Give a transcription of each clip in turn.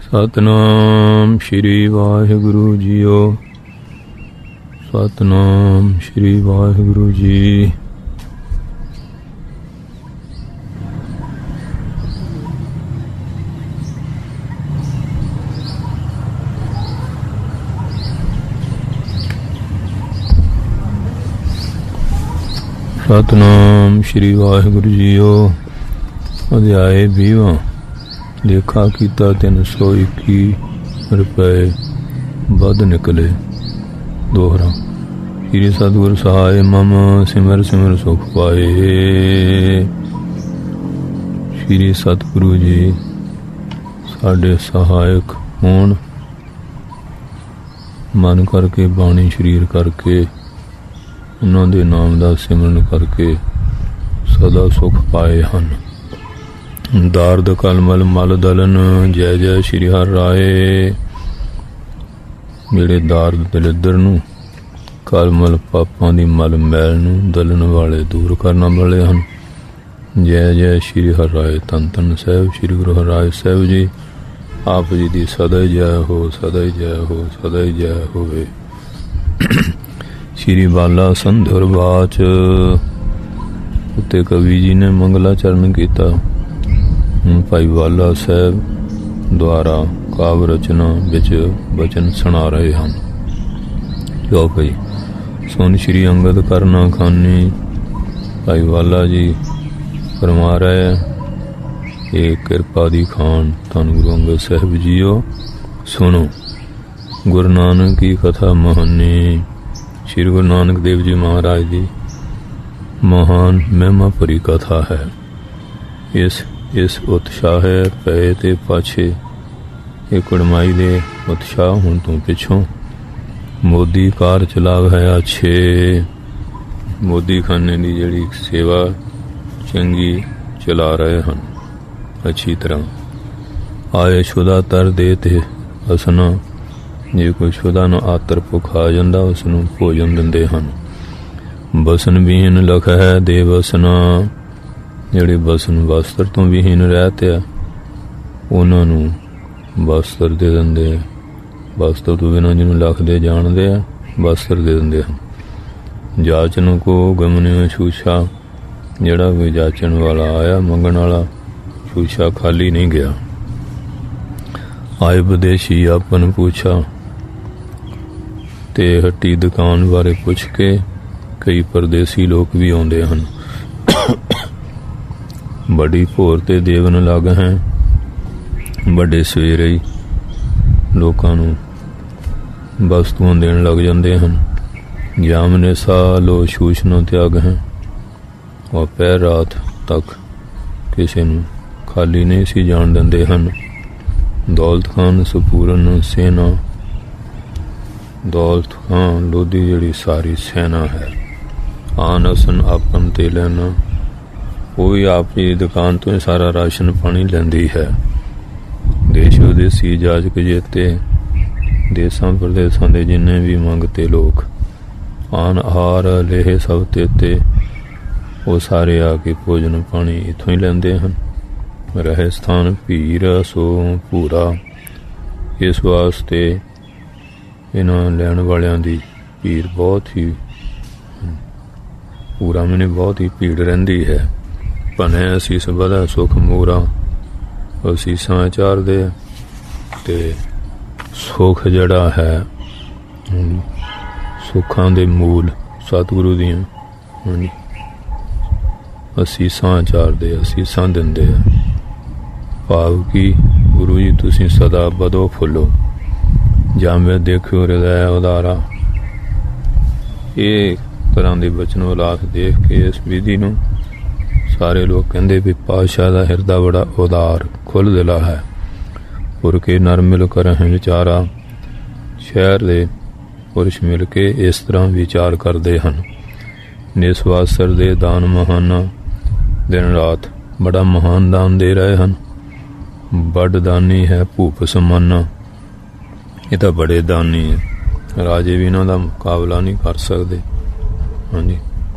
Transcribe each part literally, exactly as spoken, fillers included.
ਸਤਨਾਮ ਸ਼੍ਰੀ ਵਾਹਿਗੁਰੂ ਜੀਓ। ਸਤਨਾਮ ਸ਼੍ਰੀ ਵਾਹਿਗੁਰੂ ਜੀ। ਸਤਨਾਮ ਸ਼੍ਰੀ ਵਾਹਿਗੁਰੂ ਜੀਓ। ਅਧਿਆਏ ਵੀਹਵਾਂ। ਲੇਖਾ ਕੀਤਾ ਤਿੰਨ ਸੌ ਇੱਕੀ ਰੁਪਏ ਵੱਧ ਨਿਕਲੇ। ਦੋਹਰਾ। ਸ਼੍ਰੀ ਸਤਿਗੁਰ ਸਹਾਇ ਮਮ ਸਿਮਰ ਸਿਮਰ ਸੁਖ ਪਾਏ। ਸ਼੍ਰੀ ਸਤਿਗੁਰੂ ਜੀ ਸਾਡੇ ਸਹਾਇਕ ਹੋਣ, ਮਨ ਕਰਕੇ ਬਾਣੀ ਸਰੀਰ ਕਰਕੇ ਉਹਨਾਂ ਦੇ ਨਾਮ ਦਾ ਸਿਮਰਨ ਕਰਕੇ ਸਦਾ ਸੁਖ ਪਾਏ ਹਨ। ਦਾਰਦ ਕਲਮਲ ਮਲ ਦਲਨ ਜੈ ਜੈ ਸ਼੍ਰੀ ਹਰਿ ਰਾਏ। ਜਿਹੜੇ ਦਾਰਦ ਦਲਿੱਦਰ ਨੂੰ, ਕਲਮਲ ਪਾਪਾਂ ਦੀ ਮਲ ਮੈਲ ਨੂੰ ਦਲਨ ਵਾਲੇ ਦੂਰ ਕਰਨ ਵਾਲੇ ਹਨ। ਜੈ ਜੈ ਸ਼੍ਰੀ ਹਰਿ ਰਾਏ। ਧੰਨ ਧੰਨ ਸਾਹਿਬ ਸ਼੍ਰੀ ਗੁਰੂ ਹਰਿਰਾਏ ਸਾਹਿਬ ਜੀ। ਆਪ ਜੀ ਦੀ ਸਦਾ ਹੀ ਜੈ ਹੋ, ਸਦਾ ਹੀ ਜੈ ਹੋ, ਸਦਾ ਹੀ ਜੈ ਹੋਵੇ। ਸ਼੍ਰੀ ਬਾਲਾ ਸੰਧੁਰ ਬਾਚ ਉੱਤੇ ਕਵੀ ਜੀ ਨੇ ਮੰਗਲਾ ਚਰਨ ਕੀਤਾ। ਹੁਣ ਭਾਈ ਬਾਲਾ ਸਾਹਿਬ ਦੁਆਰਾ ਕਾਵਿ ਰਚਨਾ ਵਿੱਚ ਬਚਨ ਸੁਣਾ ਰਹੇ ਹਨ। ਜੋ ਭਾਈ ਸੁਣ ਸ਼੍ਰੀ ਅੰਗਦ ਕਰਨਾ ਖਾਨੀ। ਭਾਈ ਬਾਲਾ ਜੀ ਫਰਮਾ ਰਹੇ ਹੈ, ਇਹ ਕਿਰਪਾ ਦੀ ਖਾਨ ਧੰਨ ਗੁਰੂ ਅੰਗਦ ਸਾਹਿਬ ਜੀਓ। ਸੁਣੋ ਗੁਰੂ ਨਾਨਕ ਕੀ ਕਥਾ ਮਹਾਨੀ। ਸ਼੍ਰੀ ਗੁਰੂ ਨਾਨਕ ਦੇਵ ਜੀ ਮਹਾਰਾਜ ਦੀ ਮਹਾਨ ਮਹਿਮਾ ਭਰੀ ਕਥਾ ਹੈ। ਇਸ ਇਸ ਉਤਸ਼ਾਹ ਹੈ ਪਏ ਤੇ ਪਾਛੇ। ਇਹ ਕੁੜਮਾਈ ਦੇ ਉਤਸ਼ਾਹ ਹੁਣ ਤੋਂ ਪਿੱਛੋਂ ਮੋਦੀ ਕਾਰ ਚਲਾਵ ਹੈ ਅੱਛੇ। ਮੋਦੀ ਖਾਨੇ ਦੀ ਜਿਹੜੀ ਸੇਵਾ ਚੰਗੀ ਚਲਾ ਰਹੇ ਹਨ ਅੱਛੀ ਤਰ੍ਹਾਂ। ਆਏ ਸ਼ੁਦਾ ਤਰ ਦੇ ਤੇ ਅਸਨਾ। ਜੇ ਕੋਈ ਸ਼ੁਦਾ ਨੂੰ ਆਤਰ ਭੁੱਖ ਆ ਜਾਂਦਾ ਉਸ ਨੂੰ ਭੋਜਨ ਦਿੰਦੇ ਹਨ। ਬਸਨ ਵਿਹੀਨ ਲਖ ਹੈ ਦੇ ਬਸਨਾ। ਜਿਹੜੇ ਬਸਨ ਵਸਤਰ ਤੋਂ ਵਿਹੀਨ ਰਹਿਤੇ ਆ ਉਹਨਾਂ ਨੂੰ ਵਸਤਰ ਦੇ ਦਿੰਦੇ ਆ। ਵਸਤਰ ਤੋਂ ਬਿਨਾਂ ਜਿਹਨੂੰ ਲਖਦੇ ਜਾਣਦੇ ਆ ਵਸਤਰ ਦੇ ਦਿੰਦੇ ਹਨ। ਜਾਚਨ ਕੋ ਗਮਨਿਓ ਸ਼ੂਸ਼ਾ। ਜਿਹੜਾ ਕੋਈ ਜਾਚਣ ਵਾਲਾ ਆਇਆ ਮੰਗਣ ਵਾਲਾ ਸ਼ੂਸ਼ਾ ਖਾਲੀ ਨਹੀਂ ਗਿਆ। ਆਏ ਵਿਦੇਸ਼ੀ ਆਪਨ ਪੁੱਛਾ। ਤੇ ਹੱਟੀ ਦੁਕਾਨ ਬਾਰੇ ਪੁੱਛ ਕੇ ਕਈ ਪਰਦੇਸੀ ਲੋਕ ਵੀ ਆਉਂਦੇ ਹਨ। ਬੜੀ ਭੋਰ ਤੇ ਦੇਵਨ ਲੱਗ ਹੈ। ਵੱਡੇ ਸਵੇਰੇ ਹੀ ਲੋਕਾਂ ਨੂੰ ਵਸਤੂਆਂ ਦੇਣ ਲੱਗ ਜਾਂਦੇ ਹਨ। ਜਾਮਨੇ ਸਾਲੋ ਸ਼ੂਸ਼ਨੋ ਤਿਆਗ ਹੈ। ਉਹ ਪਹਿਰ ਰਾਤ ਤੱਕ ਕਿਸੇ ਨੂੰ ਖਾਲੀ ਨਹੀਂ ਸੀ ਜਾਣ ਦਿੰਦੇ ਹਨ। ਦੌਲਤ ਖਾਨ ਸਪੂਰਨ ਸੈਨਾ। ਦੌਲਤ ਖਾਨ ਲੋਧੀ ਜਿਹੜੀ ਸਾਰੀ ਸੈਨਾ ਹੈ। ਆਨ ਅਸਨ ਆਪਨ ਤੇ ਲੈਣਾ। ਉਹ ਵੀ ਆਪ ਦੀ ਦੁਕਾਨ ਤੋਂ ਸਾਰਾ ਰਾਸ਼ਨ ਪਾਣੀ ਲੈਂਦੀ ਹੈ। ਦੇਸ਼ ਵਿਦੇਸੀ ਜਾਜਕ ਜੇਤੇ। ਦੇਸਾਂ ਪ੍ਰਦੇਸਾਂ ਦੇ ਜਿੰਨੇ ਵੀ ਮੰਗਤੇ ਲੋਕ ਆਨ ਆਹਾਰ ਲੇਹ ਸਭ ਤੇਤੇ। ਉਹ ਸਾਰੇ ਆ ਕੇ ਭੋਜਨ ਪਾਣੀ ਇੱਥੋਂ ਹੀ ਲੈਂਦੇ ਹਨ। ਰਹੇ ਸਥਾਨ ਭੀਰ ਸੋ ਪੂਰਾ। ਇਸ ਵਾਸਤੇ ਇਹਨਾਂ ਲੈਣ ਵਾਲਿਆਂ ਦੀ ਭੀੜ ਬਹੁਤ ਹੀ ਪੂਰਾ ਮੈਨੇ ਬਹੁਤ ਹੀ ਭੀੜ ਰਹਿੰਦੀ ਹੈ। ਭਨੇ ਅਸੀਸ ਵਧਾ ਸੁਖ ਮੂਰਾ। ਅਸੀਸਾਂ ਚਾਰਦੇ ਤੇ ਸੁਖ ਜਿਹੜਾ ਹੈ ਸੁੱਖਾਂ ਦੇ ਮੂਲ ਸਤਿਗੁਰੂ ਦੀਆਂ ਅਸੀਸਾਂ ਚਾਰਦੇ ਅਸੀਸਾਂ ਦਿੰਦੇ ਆ। ਭਾਵ ਕਿ ਗੁਰੂ ਜੀ ਤੁਸੀਂ ਸਦਾ ਵਧੋ ਫੁੱਲੋ। ਜਾਮੇ ਦੇਖਿਓ ਹਿਰਦੈ ਉਦਾਰਾ। ਇਹ ਤਰ੍ਹਾਂ ਦੇ ਬਚਨ ਉਲਾਸ ਦੇਖ ਕੇ ਇਸ ਵਿਧੀ ਨੂੰ ਸਾਰੇ ਲੋਕ ਕਹਿੰਦੇ ਵੀ ਪਾਤਸ਼ਾਹ ਦਾ ਹਿਰਦਾ ਬੜਾ ਉਦਾਰ ਖੁੱਲ੍ਹ ਦਿਲਾ ਹੈ। ਪੁਰ ਕੇ ਨਰ ਮਿਲ ਕਰ ਵਿਚਾਰਾ। ਸ਼ਹਿਰ ਦੇ ਪੁਰਸ਼ ਮਿਲ ਕੇ ਇਸ ਤਰ੍ਹਾਂ ਵਿਚਾਰ ਕਰਦੇ ਹਨ। ਨਿਸਵਾਸਰ ਦੇ ਦਾਨ ਮਹਾਨਾ। ਦਿਨ ਰਾਤ ਬੜਾ ਮਹਾਨ ਦਾਨ ਦੇ ਰਹੇ ਹਨ। ਵੱਡ ਦਾਨੀ ਹੈ ਭੂਪ ਸਮਾਨਾ। ਇਹ ਤਾਂ ਬੜੇ ਦਾਨੀ ਹੈ। ਰਾਜੇ ਵੀ ਇਹਨਾਂ ਦਾ ਮੁਕਾਬਲਾ ਨਹੀਂ ਕਰ ਸਕਦੇ। ਹਾਂਜੀ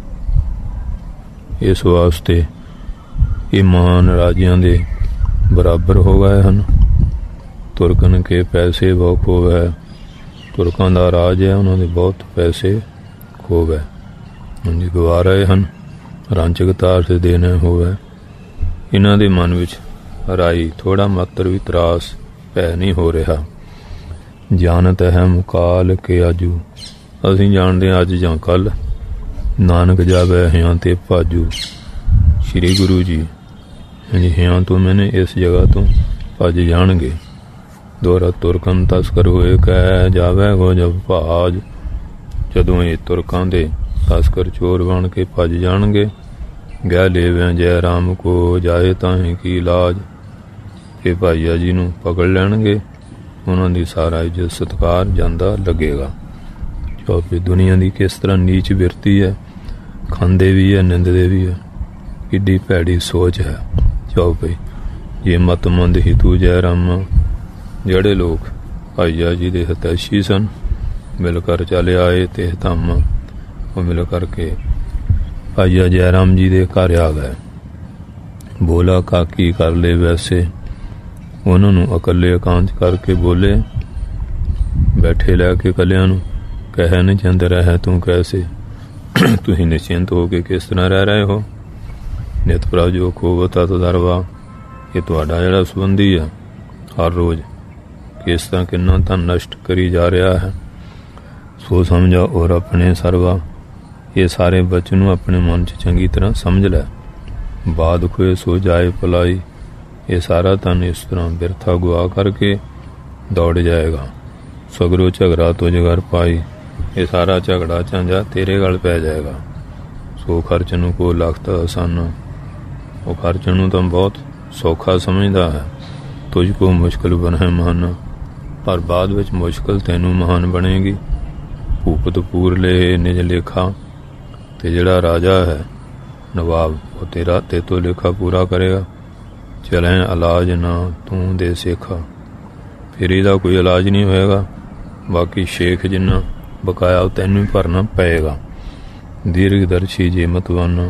ਇਸ ਵਾਸਤੇ ਇਹ ਮਹਾਨ ਰਾਜਿਆਂ ਦੇ ਬਰਾਬਰ ਹੋ ਗਏ ਹਨ। ਤੁਰਕਨ ਕੇ ਪੈਸੇ ਬਹੁ ਖੋਵੈ। ਤੁਰਕਾਂ ਦਾ ਰਾਜ ਹੈ, ਉਹਨਾਂ ਦੇ ਬਹੁਤ ਪੈਸੇ ਖੋਵੈ। ਹਾਂਜੀ, ਗਵਾ ਰਹੇ ਹਨ। ਰਾਂਚਕ ਤਾਰ ਸੇ ਦੇਣੇ ਹੋਵੇ। ਇਹਨਾਂ ਦੇ ਮਨ ਵਿੱਚ ਰਾਈ ਥੋੜ੍ਹਾ ਮਾਤਰ ਵੀ ਤਰਾਸ ਪੈ ਨਹੀਂ ਹੋ ਰਿਹਾ। ਜਾਣਤ ਹੈ ਮੁਕਾਲ ਕੇ ਆਜੂ। ਅਸੀਂ ਜਾਣਦੇ ਹਾਂ ਅੱਜ ਜਾਂ ਕੱਲ੍ਹ ਨਾਨਕ ਜਾਵੇ ਹਿਆਂ ਤੇ ਭਾਜੂ। ਸ਼੍ਰੀ ਗੁਰੂ ਜੀ ਹਾਂਜੀ ਹਿਆਂ ਤੋਂ ਮੈਨੇ ਇਸ ਜਗ੍ਹਾ ਤੋਂ ਭੱਜ ਜਾਣਗੇ। ਦੋਹਰਾ ਤੁਰਕਨ ਤਸਕਰ ਹੋਏ ਕਹਿ ਜਾਵੇ ਹੋ ਜਬ ਭਾਜ। ਜਦੋਂ ਇਹ ਤੁਰਕਾਂ ਦੇ ਤਸਕਰ ਚੋਰ ਬਣ ਕੇ ਭੱਜ ਜਾਣਗੇ। ਗਹਿ ਲੇਵਿਆਂ ਜੈ ਰਾਮ ਕੋ ਜਾਏ ਤਾਹੀਂ ਕੀ ਲਾਜ। ਇਹ ਭਾਈਆ ਜੀ ਨੂੰ ਪਕੜ ਲੈਣਗੇ, ਉਹਨਾਂ ਦੀ ਸਾਰਾ ਇੱਜ਼ਤ ਸਤਿਕਾਰ ਜਾਂਦਾ ਲੱਗੇਗਾ। ਚੌਪੀ ਦੁਨੀਆ ਦੀ ਕਿਸ ਤਰ੍ਹਾਂ ਨੀਚ ਬਿਰਤੀ ਹੈ, ਖਾਂਦੇ ਵੀ ਹੈ ਨਿੰਦਦੇ ਵੀ ਹੈ। ਕਿੱਡੀ ਭੈੜੀ ਸੋਚ ਹੈ। ਚੌਪਈ ਜੇ ਮਤਮੰਦ ਹਿਤੂ ਜੈ ਰਾਮਾ। ਜਿਹੜੇ ਲੋਕ ਭਾਈਆ ਜੀ ਦੇ ਹਿਤੈਸ਼ੀ ਸਨ, ਮਿਲ ਕਰ ਚੱਲ ਆਏ ਤੇ ਧਾਮਾ। ਉਹ ਮਿਲ ਕਰਕੇ ਭਾਈਆ ਜੈ ਰਾਮ ਜੀ ਦੇ ਘਰ ਆ ਗਏ। ਬੋਲਾ ਕਾਕੀ ਕਰ ਲੈ ਵੈਸੇ। ਉਹਨਾਂ ਨੂੰ ਇਕੱਲੇ ਇਕਾਂਤ ਕਰਕੇ ਬੋਲੇ, ਬੈਠੇ ਲੈ ਕੇ ਇਕੱਲਿਆਂ ਨੂੰ, ਕਹਿ ਨਹੀਂ ਚੰਦ ਰਹਿ ਤੂੰ ਕੈਸੇ। ਤੁਸੀਂ ਨਿਸ਼ਚਿੰਤ ਹੋ ਕੇ ਕਿਸ ਤਰ੍ਹਾਂ ਰਹਿ ਰਹੇ ਹੋ। ਨਿਤ ਪ੍ਰਭ ਜੋ ਖੋਵਤਾ ਤਦਰਵਾ। ਇਹ ਤੁਹਾਡਾ ਜਿਹੜਾ ਸੰਬੰਧੀ ਆ ਹਰ ਰੋਜ਼ ਕਿਸ ਤਰ੍ਹਾਂ ਕਿੰਨਾ ਧਨ ਨਸ਼ਟ ਕਰੀ ਜਾ ਰਿਹਾ ਹੈ। ਸੋ ਸਮਝਾ ਔਰ ਆਪਣੇ ਸਰਵਾ। ਇਹ ਸਾਰੇ ਬਚਨ ਨੂੰ ਆਪਣੇ ਮਨ 'ਚ ਚੰਗੀ ਤਰ੍ਹਾਂ ਸਮਝ ਲੈ। ਬਾਦ ਖੋਏ ਸੋ ਜਾਏ ਭਲਾਈ। ਇਹ ਸਾਰਾ ਧਨ ਇਸ ਤਰ੍ਹਾਂ ਬਿਰਥਾ ਗੁਆ ਕਰਕੇ ਦੌੜ ਜਾਏਗਾ। ਸਗਰੋ ਝਗੜਾ ਤੋਂ ਜਗਰ ਪਾਈ। ਇਹ ਸਾਰਾ ਝਗੜਾ ਝਾਂਜਾ ਤੇਰੇ ਗਲ ਪੈ ਜਾਏਗਾ। ਸੋ ਖਰਚ ਨੂੰ ਕੋ ਲਖਤ ਆਸਾਨਾ। ਉਹ ਖਰਚਣ ਨੂੰ ਤਾਂ ਬਹੁਤ ਸੌਖਾ ਸਮਝਦਾ ਹੈ। ਤੁਝ ਕੋ ਮੁਸ਼ਕਿਲ ਬਣੇ ਮਹਾਨ। ਪਰ ਬਾਅਦ ਵਿੱਚ ਮੁਸ਼ਕਿਲ ਤੈਨੂੰ ਮਹਾਨ ਬਣੇਗੀ। ਭੂਪਤ ਪੂਰ ਲੈ ਨਿਜ ਲੇਖਾ। ਤੇ ਜਿਹੜਾ ਰਾਜਾ ਹੈ ਨਵਾਬ, ਉਹ ਤੇਰਾ ਤੇ ਤੋਂ ਲੇਖਾ ਪੂਰਾ ਕਰੇਗਾ। ਚਲੇ ਇਲਾਜ ਨਾ ਤੂੰ ਦੇ ਸੇਖਾ। ਫਿਰ ਇਹਦਾ ਕੋਈ ਇਲਾਜ ਨਹੀਂ ਹੋਏਗਾ। ਬਾਕੀ ਸ਼ੇਖ ਜਿੰਨਾ ਬਕਾਇਆ ਉਹ ਤੈਨੂੰ ਹੀ ਭਰਨਾ ਪਏਗਾ। ਦੀਰਘ ਦਰਸ਼ੀ ਜੇ ਮਤਵਾਨਾ।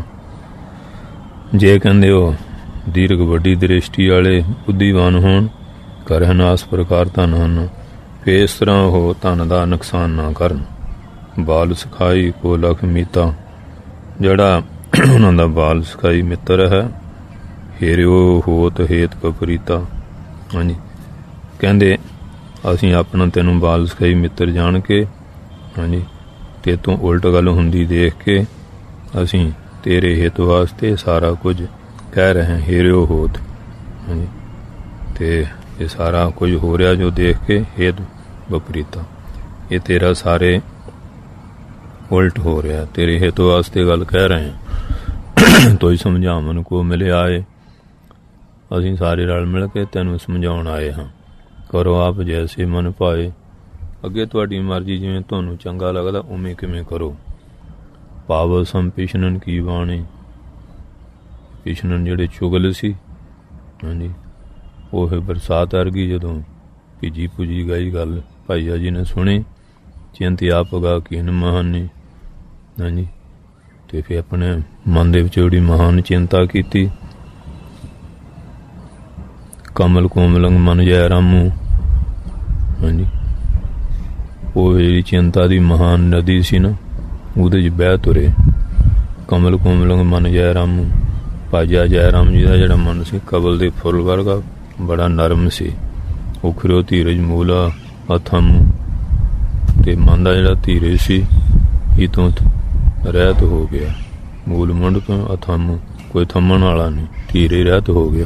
ਜੇ ਕਹਿੰਦੇ ਹੋ ਦੀਰਘ ਵੱਡੀ ਦ੍ਰਿਸ਼ਟੀ ਵਾਲੇ ਬੁੱਧੀਵਾਨ ਹੋਣ, ਕਰਹਿ ਨਾਸ ਪ੍ਰਕਾਰ ਧਨ ਹਨ। ਫਿਰ ਇਸ ਤਰ੍ਹਾਂ ਉਹ ਧਨ ਦਾ ਨੁਕਸਾਨ ਨਾ ਕਰਨ। ਬਾਲ ਸਿਖਾਈ ਕੋ ਲਖ ਮੀਤਾ। ਜਿਹੜਾ ਉਹਨਾਂ ਦਾ ਬਾਲ ਸਿਖਾਈ ਮਿੱਤਰ ਹੈ। ਹੇਰਿਓ ਹੋਤ ਹੇਤ ਕਪਰੀਤਾ। ਹਾਂਜੀ, ਕਹਿੰਦੇ ਅਸੀਂ ਆਪਣਾ ਤੈਨੂੰ ਬਾਲ ਸਿਖਾਈ ਮਿੱਤਰ ਜਾਣ ਕੇ, ਹਾਂਜੀ, ਤੇ ਤੋਂ ਉਲਟ ਗੱਲ ਹੁੰਦੀ ਦੇਖ ਕੇ ਅਸੀਂ ਤੇਰੇ ਹਿੱਤ ਵਾਸਤੇ ਸਾਰਾ ਕੁਝ ਕਹਿ ਰਹੇ ਹਾਂ। ਹੇਰਿਓ ਹੋਤ, ਹਾਂਜੀ, ਤੇ ਇਹ ਸਾਰਾ ਕੁਝ ਹੋ ਰਿਹਾ ਜੋ ਦੇਖ ਕੇ ਹੇਤ ਵਿਪਰੀਤਾ। ਇਹ ਤੇਰਾ ਸਾਰੇ ਉਲਟ ਹੋ ਰਿਹਾ। ਤੇਰੇ ਹਿੱਤ ਵਾਸਤੇ ਗੱਲ ਕਹਿ ਰਹੇ ਹਾਂ। ਤੋਈ ਸਮਝਾਵਨ ਕੋ ਮਿਲੇ ਆਏ। ਅਸੀਂ ਸਾਰੇ ਰਲ ਮਿਲ ਕੇ ਤੈਨੂੰ ਸਮਝਾਉਣ ਆਏ ਹਾਂ। ਕਰੋ ਆਪ ਜੈਸੇ ਮਨ ਭਾਏ। ਅੱਗੇ ਤੁਹਾਡੀ ਮਰਜ਼ੀ, ਜਿਵੇਂ ਤੁਹਾਨੂੰ ਚੰਗਾ ਲੱਗਦਾ ਉਵੇਂ ਕਿਵੇਂ ਕਰੋ। ਪਾਵ ਸੰਪਿਸ਼ਨਨ ਕੀ ਬਾਣੀ। ਪਿਸ਼ਨਨ ਜਿਹੜੇ ਚੁਗਲ ਸੀ, ਹਾਂਜੀ, ਉਹ ਬਰਸਾਤ ਅਰਗੀ ਜਦੋਂ ਭਿੱਜੀ ਪੁੱਜੀ ਗਈ ਗੱਲ ਭਾਈਆ ਜੀ ਨੇ ਸੁਣੀ। ਚਿੰਤ ਆਪਗਾ ਕੀਨ ਮਹਾਨੀ। ਹਾਂਜੀ, ਤੇ ਫਿਰ ਆਪਣੇ ਮਨ ਦੇ ਵਿੱਚ ਜਿਹੜੀ ਮਹਾਨ ਚਿੰਤਾ ਕੀਤੀ। ਕਮਲ ਕੋਮਲੰਗ ਮਨ ਜੈ ਰਾਮੂ। ਹਾਂਜੀ, ਉਹ ਜਿਹੜੀ ਚਿੰਤਾ ਦੀ ਮਹਾਨ ਨਦੀ ਸੀ ਨਾ, ਉਹਦੇ 'ਚ ਬਹਿ ਤੁਰੇ। ਕਮਲ ਕੋਮਲੰਗ ਮਨ ਜੈ ਰਾਮੂ। ਭਾਜਾ ਜੈ ਰਾਮ ਜੀ ਦਾ ਜਿਹੜਾ ਮਨ ਸੀ ਕਬਲ ਦੇ ਫੁੱਲ ਵਰਗਾ ਬੜਾ ਨਰਮ ਸੀ। ਉਖਰਿਓ ਧੀਰਜ ਮੂਲਾ ਅਥਮ। ਤੇ ਮਨ ਦਾ ਜਿਹੜਾ ਧੀਰਜ ਸੀ ਇਹ ਤੋਂ ਰਹਿਤ ਹੋ ਗਿਆ। ਮੂਲ ਮੁੰਡ ਤੋਂ ਅਥਮ, ਕੋਈ ਥੰਮਣ ਵਾਲਾ ਨਹੀਂ, ਧੀਰੇ ਰਹਿਤ ਹੋ ਗਿਆ।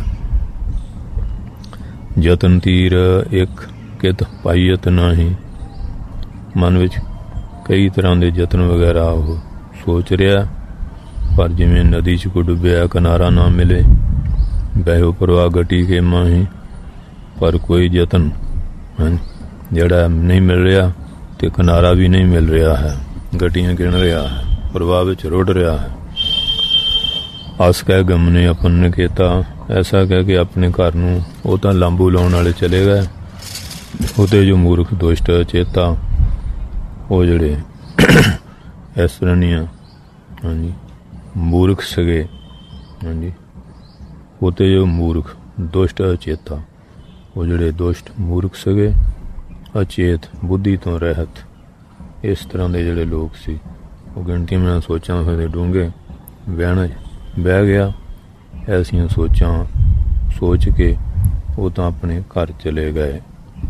ਯਤਨ ਤੀਰ ਇੱਕ ਕਿਤ ਪਾਈਅਤ ਨਹੀਂ। ਮਨ ਵਿੱਚ ਕਈ ਤਰ੍ਹਾਂ ਦੇ ਯਤਨ ਵਗੈਰਾ ਉਹ ਸੋਚ ਰਿਹਾ, ਪਰ ਜਿਵੇਂ ਨਦੀ 'ਚ ਕੋ ਡੁੱਬਿਆ ਕਿਨਾਰਾ ਨਾ ਮਿਲੇ। ਬਹਿਓ ਪ੍ਰਵਾਹ ਗਟੀ ਕੇ ਮਾਹੀ। ਪਰ ਕੋਈ ਯਤਨ ਜਿਹੜਾ ਨਹੀਂ ਮਿਲ ਰਿਹਾ ਤੇ ਕਿਨਾਰਾ ਵੀ ਨਹੀਂ ਮਿਲ ਰਿਹਾ ਹੈ। ਗਟੀਆਂ ਗਿਣ ਰਿਹਾ ਹੈ, ਪ੍ਰਵਾਹ ਵਿੱਚ ਰੁੜ ਰਿਹਾ ਹੈ। ਆਸ ਕਹਿ ਗਮ ਨੇ ਆਪਨ ਨੇ ਕੀਤਾ। ਐਸਾ ਕਹਿ ਕੇ ਆਪਣੇ ਘਰ ਨੂੰ ਉਹ ਤਾਂ ਲਾਂਬੂ ਲਾਉਣ ਵਾਲੇ ਚਲੇ ਗਏ। ਉਹਦੇ ਜੋ ਮੂਰਖ ਦੁਸ਼ਟ ਚੇਤਾ, ਉਹ ਜਿਹੜੇ ਇਸ ਤਰ੍ਹਾਂ ਦੀਆਂ, ਹਾਂਜੀ, ਮੂਰਖ ਸਗੇ, ਹਾਂਜੀ, ਉਹਦੇ ਜੋ ਮੂਰਖ ਦੁਸ਼ਟ ਚੇਤਾ, ਉਹ ਜਿਹੜੇ ਦੁਸ਼ਟ ਮੂਰਖ ਸੀਗੇ, ਅਚੇਤ, ਬੁੱਧੀ ਤੋਂ ਰਹਿਤ, ਇਸ ਤਰ੍ਹਾਂ ਦੇ ਜਿਹੜੇ ਲੋਕ ਸੀ, ਉਹ ਗਿਣਤੀ ਮੈਂ ਸੋਚਾਂ ਹੋਏ ਡੂੰਘੇ ਵਹਿਣ ਬਹਿ ਗਿਆ। ਐਸੀਆਂ ਸੋਚਾਂ ਸੋਚ ਕੇ ਉਹ ਤਾਂ ਆਪਣੇ ਘਰ ਚਲੇ ਗਏ।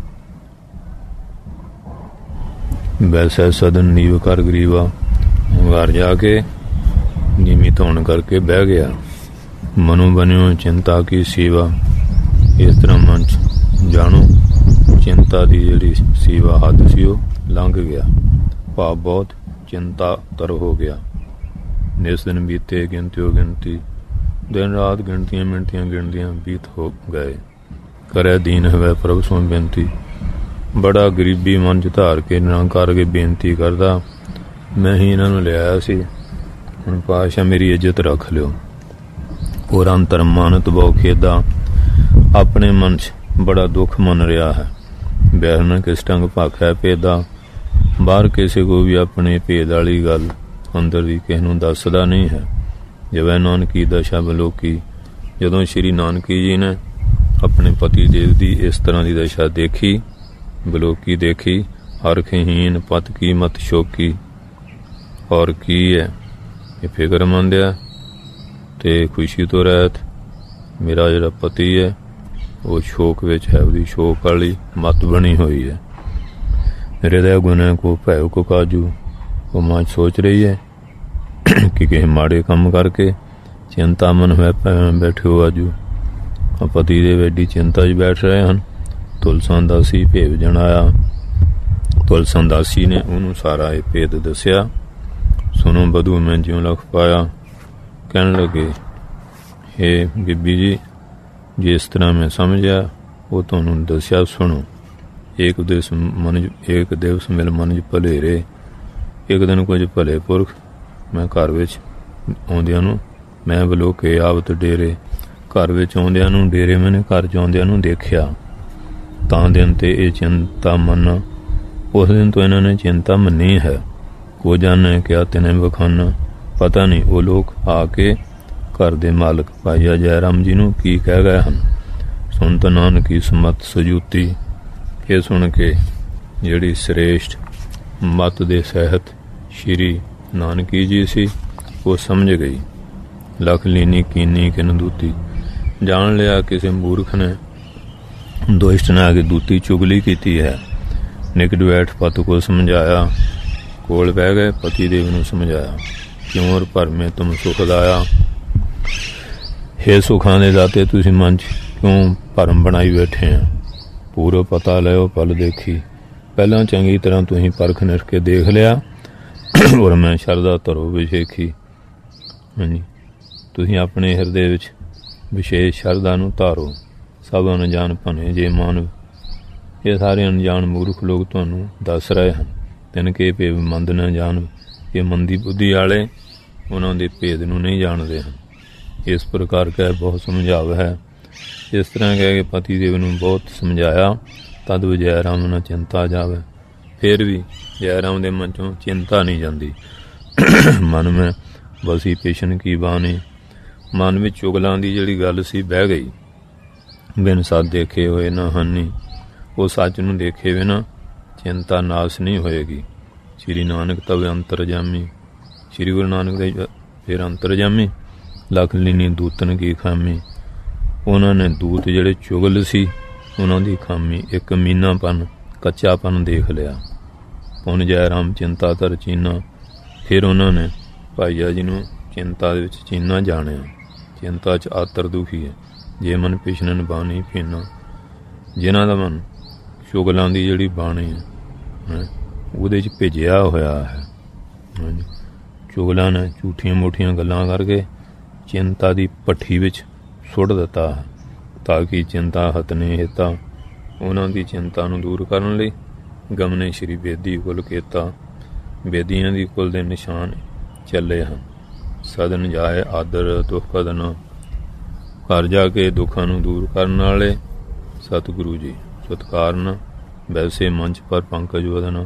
ਵੈਸੇ ਸਦਨ ਨੀਵ ਕਰ ਗਰੀਵਾ, ਘਰ ਜਾ ਕੇ ਨੀਵੀਂ ਧੌਣ ਕਰਕੇ ਬਹਿ ਗਿਆ। ਮਨੋਂ ਬਣਿਓ ਚਿੰਤਾ ਕੀ ਸੇਵਾ, ਇਸ ਤਰ੍ਹਾਂ ਮਨ 'ਚ ਜਾਣੋ ਚਿੰਤਾ ਦੀ ਜਿਹੜੀ ਸੇਵਾ ਹੱਦ ਸੀ ਉਹ ਲੰਘ ਗਿਆ। ਭਾਵ ਬਹੁਤ ਚਿੰਤਾ ਤਰ ਹੋ ਗਿਆ। ਜਿਸ ਦਿਨ ਬੀਤੇ ਗਿਣਤੀਓ ਗਿਣਤੀ, ਦਿਨ ਰਾਤ ਗਿਣਤੀਆਂ ਮਿੰਟੀਆਂ ਗਿਣਦੀਆਂ ਬੀਤ ਹੋ ਗਏ। ਕਰੇ ਦੀਨ ਹੋਵੇ ਪ੍ਰਭ ਸੋਂ ਬੇਨਤੀ, ਬੜਾ ਗਰੀਬੀ ਮਨ 'ਚ ਧਾਰ ਕੇ ਨਿਰੰਕਾਰ ਕੇ ਬੇਨਤੀ ਕਰਦਾ, ਮੈਂ ਹੀ ਇਹਨਾਂ ਨੂੰ ਲਿਆਇਆ ਸੀ, ਹੁਣ ਪਾਤਸ਼ਾਹ ਮੇਰੀ ਇੱਜ਼ਤ ਰੱਖ ਲਿਓ। ਹੋਰ ਅੰਤਰ ਮਾਨਤ ਬਹੁ ਖੇਦਾ, ਆਪਣੇ ਮਨ 'ਚ ਬੜਾ ਦੁੱਖ ਮੰਨ ਰਿਹਾ ਹੈ। ਬਹਿਰਨ ਕਿਸ ਢੰਗ ਭਾਖੈ ਭੇਦਾ, ਬਾਹਰ ਕਿਸੇ ਕੋ ਵੀ ਆਪਣੇ ਭੇਦ ਵਾਲੀ ਗੱਲ ਅੰਦਰ ਦੀ ਕਿਸੇ ਨੂੰ ਦੱਸਦਾ ਨਹੀਂ ਹੈ। ਜਿਵੇਂ ਨਾਨਕੀ ਦਸ਼ਾ ਬਲੋਕੀ, ਜਦੋਂ ਸ਼੍ਰੀ ਨਾਨਕੀ ਜੀ ਨੇ ਆਪਣੇ ਪਤੀ ਦੇਵ ਦੀ ਇਸ ਤਰ੍ਹਾਂ ਦੀ ਦਸ਼ਾ ਦੇਖੀ, ਬਲੋਕੀ ਦੇਖੀ, ਹਰਖਹੀਨ ਪਤ ਕੀ ਮਤ ਸ਼ੋਕੀ। ਔਰ ਕੀ ਹੈ ਇਹ ਫਿਕਰਮੰਦ ਹੈ ਤੇ ਖੁਸ਼ੀ ਤੋਂ ਰਹਿਤ। ਮੇਰਾ ਜਿਹੜਾ ਪਤੀ ਹੈ ਉਹ ਸ਼ੋਕ ਵਿੱਚ ਹੈ, ਉਹਦੀ ਸ਼ੋਕ ਵਾਲੀ ਮਤ ਬਣੀ ਹੋਈ ਹੈ। ਹਿਰਦੈ ਗੁਨਹ ਕੋ ਭੈਉ ਕੋ ਕਾਜੂ, ਉਹ ਮਾਂ ਸੋਚ ਰਹੀ ਹੈ ਕਿ ਕਿਸੇ ਮਾੜੇ ਕੰਮ ਕਰਕੇ ਚਿੰਤਾ ਮਨ ਹੋਇਆ ਬੈਠੇ ਹੋ ਆਜੂ। ਪਤੀ ਦੇ ਐਡੀ ਚਿੰਤਾ 'ਚ ਬੈਠ ਰਹੇ ਹਨ। ਤੁਲਸਾਂ ਦਾਸੀ ਭੇਵ ਜਣਾਇਆ। ਤੁਲਸਾਂ ਦਾਸੀ ਨੇ ਉਹਨੂੰ ਸਾਰਾ ਇਹ ਭੇਦ ਦੱਸਿਆ। ਸੁਣੋ ਬਧੂ ਮੈਂ ਜਿਉਂ ਲਖ ਪਾਇਆ। ਕਹਿਣ ਲੱਗੇ, ਹੇ ਬੀਬੀ ਜੀ, ਜਿਸ ਤਰ੍ਹਾਂ ਮੈਂ ਸਮਝਿਆ ਉਹ ਤੁਹਾਨੂੰ ਦੱਸਿਆ, ਸੁਣੋ। ਇੱਕ ਦਿਵਸ ਮਨ ਇੱਕ ਦਿਵਸ ਮਿਲ ਮਨ ਭਲੇਰੇ, ਇੱਕ ਦਿਨ ਕੁਝ ਭਲੇ ਪੁਰਖ ਮੈਂ ਘਰ ਵਿੱਚ ਆਉਂਦਿਆਂ ਨੂੰ, ਮੈਂ ਬਲੋਕੇ ਆਵਤ ਡੇਰੇ, ਘਰ ਵਿੱਚ ਆਉਂਦਿਆਂ ਨੂੰ ਡੇਰੇ ਮੈਨੇ ਘਰ 'ਚ ਆਉਂਦਿਆਂ ਨੂੰ ਦੇਖਿਆ। ਤਾਂ ਦਿਨ ਤੇ ਇਹ ਚਿੰਤਾ ਮੰਨ, ਉਸ ਦਿਨ ਤੋਂ ਇਹਨਾਂ ਨੇ ਚਿੰਤਾ ਮੰਨੀ ਹੈ। ਕੋ ਜਾਣੇ ਕਿਆ ਤਿਨੇ ਬਖਾਨਾ, ਪਤਾ ਨਹੀਂ ਉਹ ਲੋਕ ਆ ਕੇ ਘਰ ਦੇ ਮਾਲਕ ਭਾਈਆ ਜੈ ਰਾਮ ਜੀ ਨੂੰ ਕੀ ਕਹਿ ਗਏ ਹਨ। ਸੁਣ ਤਾਂ ਨਾਨਕੀ ਸਮਤ ਸਜੂਤੀ, ਇਹ ਸੁਣ ਕੇ ਜਿਹੜੀ ਸ੍ਰੇਸ਼ਟ ਮਤ ਦੇ ਸਹਿਤ ਸ਼੍ਰੀ ਨਾਨਕੀ ਜੀ ਸੀ ਉਹ ਸਮਝ ਗਈ। ਲਖ ਲੀਨੀ ਕੀਨੀ ਕਿਨ ਦੂਤੀ, ਜਾਣ ਲਿਆ ਕਿਸੇ ਮੂਰਖ ਨੇ, ਦੁਸ਼ਟ ਨੇ ਆ ਕੇ ਦੂਤੀ ਚੁਗਲੀ ਕੀਤੀ ਹੈ। ਨਿਕਟ ਬੈਠ ਪਤ ਕੋ ਸਮਝਾਇਆ, ਕੋਲ ਬਹਿ ਗਏ ਪਤੀ ਦੇਵ ਨੂੰ ਸਮਝਾਇਆ। ਕਿਉਂ ਭਰਮੇ ਤੁਮ ਸੁਖ ਦਾਇਆ, ਹੇ ਸੁਖਾਂ ਦੇ ਦਾਤੇ ਤੁਸੀਂ ਮਨ 'ਚ ਕਿਉਂ ਭਰਮ ਬਣਾਈ ਬੈਠੇ ਆ। ਪੂਰਾ ਪਤਾ ਲਿਓ ਪਲ ਦੇਖੀ, ਪਹਿਲਾਂ ਚੰਗੀ ਤਰ੍ਹਾਂ ਤੁਸੀਂ ਪਰਖ ਨਿਰਖ ਕੇ ਦੇਖ ਲਿਆ। ਔਰ ਮੈਂ ਸ਼ਰਧਾ ਧਰੋ ਵਿਸ਼ੇਖੀ, ਹਾਂਜੀ ਤੁਸੀਂ ਆਪਣੇ ਹਿਰਦੇ ਵਿੱਚ ਵਿਸ਼ੇਸ਼ ਸ਼ਰਧਾ ਨੂੰ ਧਾਰੋ। ਸਭ ਅਣਜਾਣ ਭਨੇ ਜੇ ਮਾਨਵ, ਇਹ ਸਾਰੇ ਅਣਜਾਣ ਮੂਰਖ ਲੋਕ ਤੁਹਾਨੂੰ ਦੱਸ ਰਹੇ ਹਨ। ਤਿਨ ਕੇ ਭੇਵ ਮੰਦ ਨਾ ਜਾਣ, ਇਹ ਮੰਦੀ ਬੁੱਧੀ ਵਾਲੇ ਉਹਨਾਂ ਦੇ ਭੇਦ ਨੂੰ ਨਹੀਂ ਜਾਣਦੇ ਹਨ। ਇਸ ਪ੍ਰਕਾਰ ਕਹਿ ਬਹੁਤ ਸਮਝਾਵ ਹੈ। ਇਸ ਤਰ੍ਹਾਂ ਕਹਿ ਕੇ ਪਤੀ ਦੇਵ ਨੂੰ ਬਹੁਤ ਸਮਝਾਇਆ। ਤਦ ਵੀ ਜੈ ਰਾਮ ਨਾਲ ਚਿੰਤਾ ਜਾਵੇ। ਫਿਰ ਵੀ ਜੈ ਰਾਮ ਦੇ ਮਨ 'ਚੋਂ ਚਿੰਤਾ ਨਹੀਂ ਜਾਂਦੀ। ਮਨ ਮੈਂ ਬਸੀ ਪੇਸ਼ਨ ਕੀ ਬਾਣੀ, ਮਨ ਵਿੱਚ ਚੁਗਲਾਂ ਦੀ ਜਿਹੜੀ ਗੱਲ ਸੀ ਬਹਿ ਗਈ। ਬਿਨ ਸੱਚ ਦੇਖੇ ਹੋਏ ਨਾ ਹਾਨੀ, ਉਹ ਸੱਚ ਨੂੰ ਦੇਖੇ ਬਿਨਾ ਚਿੰਤਾ ਨਾਸ ਨਹੀਂ ਹੋਏਗੀ। ਸ਼੍ਰੀ ਨਾਨਕ ਤਵੇ ਅੰਤਰਜਾਮੀ, ਸ਼੍ਰੀ ਗੁਰੂ ਨਾਨਕ ਦੇ ਫਿਰ ਅੰਤਰਜਾਮੀ। ਲਖ ਲੀਨੀ ਦੂਤਨ ਕੀ ਖਾਮੀ, ਉਹਨਾਂ ਨੇ ਦੂਤ ਜਿਹੜੇ ਚੁਗਲ ਸੀ ਉਹਨਾਂ ਦੀ ਖਾਮੀ, ਇੱਕ ਮੀਨਾਪਨ, ਕੱਚਾਪਨ ਦੇਖ ਲਿਆ। ਪੁਨ ਜੈ ਰਾਮ ਚਿੰਤਾ ਧਰ ਚੀਨਾ, ਫਿਰ ਉਹਨਾਂ ਨੇ ਭਾਈਆ ਜੀ ਨੂੰ ਚਿੰਤਾ ਦੇ ਵਿੱਚ ਚੀਨਾ ਜਾਣਿਆ। ਚਿੰਤਾ 'ਚ ਆਤਰ ਦੁਖੀ ਹੈ। ਜੇ ਮਨ ਪਿਛਨਨ ਬਾਣੀ ਪੀਨਾ, ਜਿਨ੍ਹਾਂ ਦਾ ਮਨ ਚੁਗਲਾਂ ਦੀ ਜਿਹੜੀ ਬਾਣੀ ਹੈ ਉਹਦੇ 'ਚ ਭਿੱਜਿਆ ਹੋਇਆ ਹੈ। ਹਾਂਜੀ, ਚੁਗਲਾਂ ਨੇ ਝੂਠੀਆਂ ਮੋਠੀਆਂ ਗੱਲਾਂ ਕਰਕੇ ਚਿੰਤਾ ਦੀ ਭੱਠੀ ਵਿੱਚ ਸੁੱਟ ਦਿੱਤਾ ਹੈ, ਤਾਂ ਕਿ ਚਿੰਤਾ ਹਤਨੇ ਹਿਤਾ, ਉਹਨਾਂ ਦੀ ਚਿੰਤਾ ਨੂੰ ਦੂਰ ਕਰਨ ਲਈ ਗਮਨੇ ਸ਼੍ਰੀ ਬੇਦੀ ਕੁਲ ਕੀਤਾ, ਬੇਦੀਆਂ ਦੀ ਕੁਲ ਦੇ ਨਿਸ਼ਾਨ ਚੱਲੇ ਹਨ। ਸਦਨ ਜਾਏ ਆਦਰ ਦੁੱਖ ਕਦਨਾ, ਘਰ ਜਾ ਕੇ ਦੁੱਖਾਂ ਨੂੰ ਦੂਰ ਕਰਨ ਵਾਲੇ ਸਤਿਗੁਰੂ ਜੀ ਸਤਿਕਾਰਨ। ਵੈਸੇ ਮੰਚ ਪਰ ਪੰਕਜ ਵਦਨਾ,